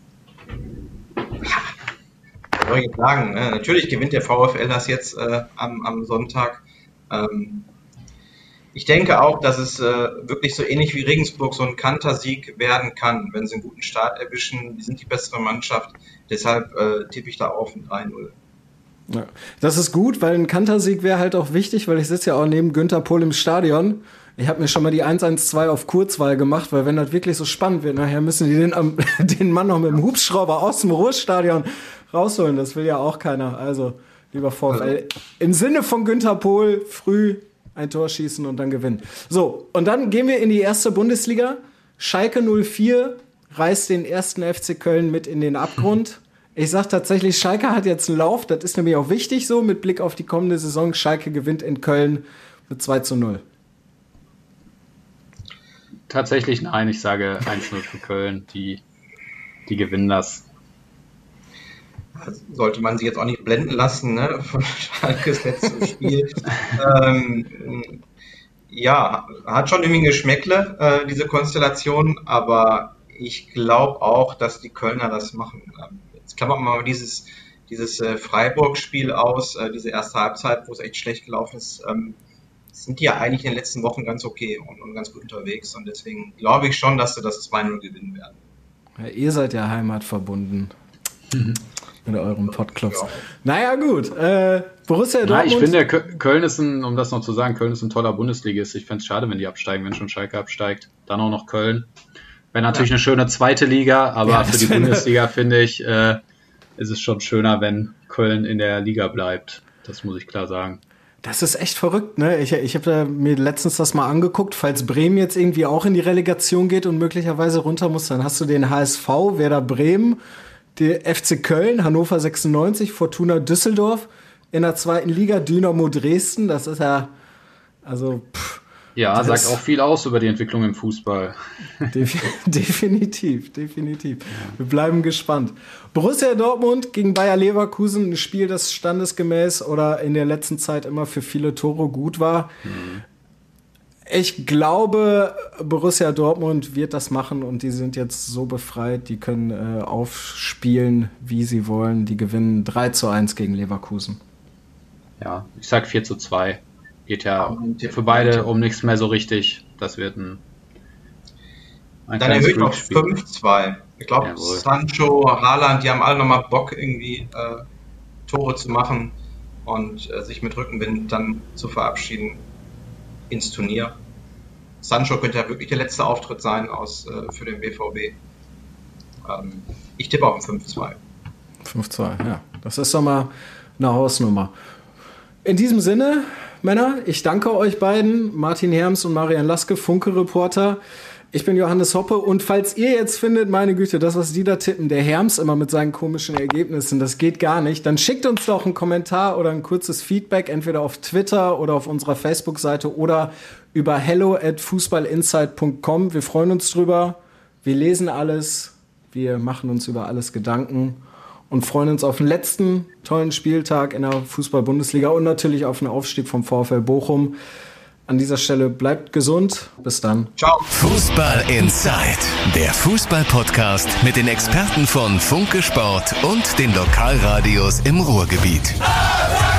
Was soll ich jetzt sagen? Ne? Natürlich gewinnt der VfL das jetzt äh, am, am Sonntag. Ähm, ich denke auch, dass es äh, wirklich so ähnlich wie Regensburg so ein Kantersieg werden kann, wenn sie einen guten Start erwischen. Die sind die bessere Mannschaft. Deshalb äh, tippe ich da auf ein drei null. Ja, das ist gut, weil ein Kantersieg wäre halt auch wichtig, weil ich sitze ja auch neben Günther Pohl im Stadion. Ich habe mir schon mal die eins eins zwei auf Kurzwahl gemacht, weil wenn das wirklich so spannend wird, nachher müssen die den, den Mann noch mit dem Hubschrauber aus dem Ruhrstadion rausholen. Das will ja auch keiner. Also, lieber VfL, im Sinne von Günther Pohl, früh ein Tor schießen und dann gewinnen. So, und dann gehen wir in die erste Bundesliga. Schalke null vier reißt den ersten F C Köln mit in den Abgrund. Ich sag tatsächlich, Schalke hat jetzt einen Lauf. Das ist nämlich auch wichtig so mit Blick auf die kommende Saison. Schalke gewinnt in Köln mit zwei zu null. Tatsächlich nein, ich sage eins null für Köln. Die, die gewinnen das. Sollte man sich jetzt auch nicht blenden lassen, ne, von Schalkes letztes Spiel. ähm, ja, hat schon irgendwie ein Geschmäckle, äh, diese Konstellation, aber ich glaube auch, dass die Kölner das machen. Jetzt klammern wir mal dieses, dieses äh, Freiburg-Spiel aus, äh, diese erste Halbzeit, wo es echt schlecht gelaufen ist. Ähm, sind die ja eigentlich in den letzten Wochen ganz okay und, und ganz gut unterwegs. Und deswegen glaube ich schon, dass sie das zwei null gewinnen werden. Ja, ihr seid ja heimatverbunden. Mhm. Mit eurem Podclubs. Ja. Naja, gut. Äh, Borussia Dortmund. Na, ich finde, Köln ist ein, um das noch zu sagen, Köln ist ein toller Bundesligist. Ich fände es schade, wenn die absteigen, wenn schon Schalke absteigt. Dann auch noch Köln. Wäre natürlich ja eine schöne zweite Liga, aber ja, für die Bundesliga, finde ich, äh, ist es schon schöner, wenn Köln in der Liga bleibt. Das muss ich klar sagen. Das ist echt verrückt, ne? Ich, ich habe mir letztens das mal angeguckt, falls Bremen jetzt irgendwie auch in die Relegation geht und möglicherweise runter muss, dann hast du den H S V, Werder Bremen, der F C Köln, Hannover sechsundneunzig, Fortuna Düsseldorf in der zweiten Liga, Dynamo Dresden, das ist ja, also pff, ja, sagt auch viel aus über die Entwicklung im Fußball. Def- definitiv, definitiv. Wir bleiben gespannt. Borussia Dortmund gegen Bayer Leverkusen, ein Spiel, das standesgemäß oder in der letzten Zeit immer für viele Tore gut war. Mhm. Ich glaube, Borussia Dortmund wird das machen und die sind jetzt so befreit, die können äh, aufspielen, wie sie wollen. Die gewinnen drei zu eins gegen Leverkusen. Ja, ich sag vier zu zwei. Geht ja für beide um nichts mehr so richtig. Das wird ein, ein Dann erhöht noch fünf zwei. Ich glaube, Sancho, Haaland, die haben alle nochmal Bock, irgendwie äh, Tore zu machen und äh, sich mit Rückenwind dann zu verabschieden ins Turnier. Sancho könnte ja wirklich der letzte Auftritt sein aus, äh, für den B V B. Ähm, ich tippe auf ein fünf zwei. fünf zwei, ja. Das ist doch mal eine Hausnummer. In diesem Sinne, Männer, ich danke euch beiden, Martin Herms und Marian Laske, Funke-Reporter. Ich bin Johannes Hoppe und falls ihr jetzt findet, meine Güte, das, was die da tippen, der Herms immer mit seinen komischen Ergebnissen, das geht gar nicht, dann schickt uns doch einen Kommentar oder ein kurzes Feedback, entweder auf Twitter oder auf unserer Facebook-Seite oder über hello at fußballinsight punkt com. Wir freuen uns drüber, wir lesen alles, wir machen uns über alles Gedanken und freuen uns auf den letzten tollen Spieltag in der Fußball-Bundesliga und natürlich auf den Aufstieg vom VfL Bochum. An dieser Stelle bleibt gesund. Bis dann. Ciao. Fußball Inside, der Fußball-Podcast mit den Experten von Funke Sport und den Lokalradios im Ruhrgebiet.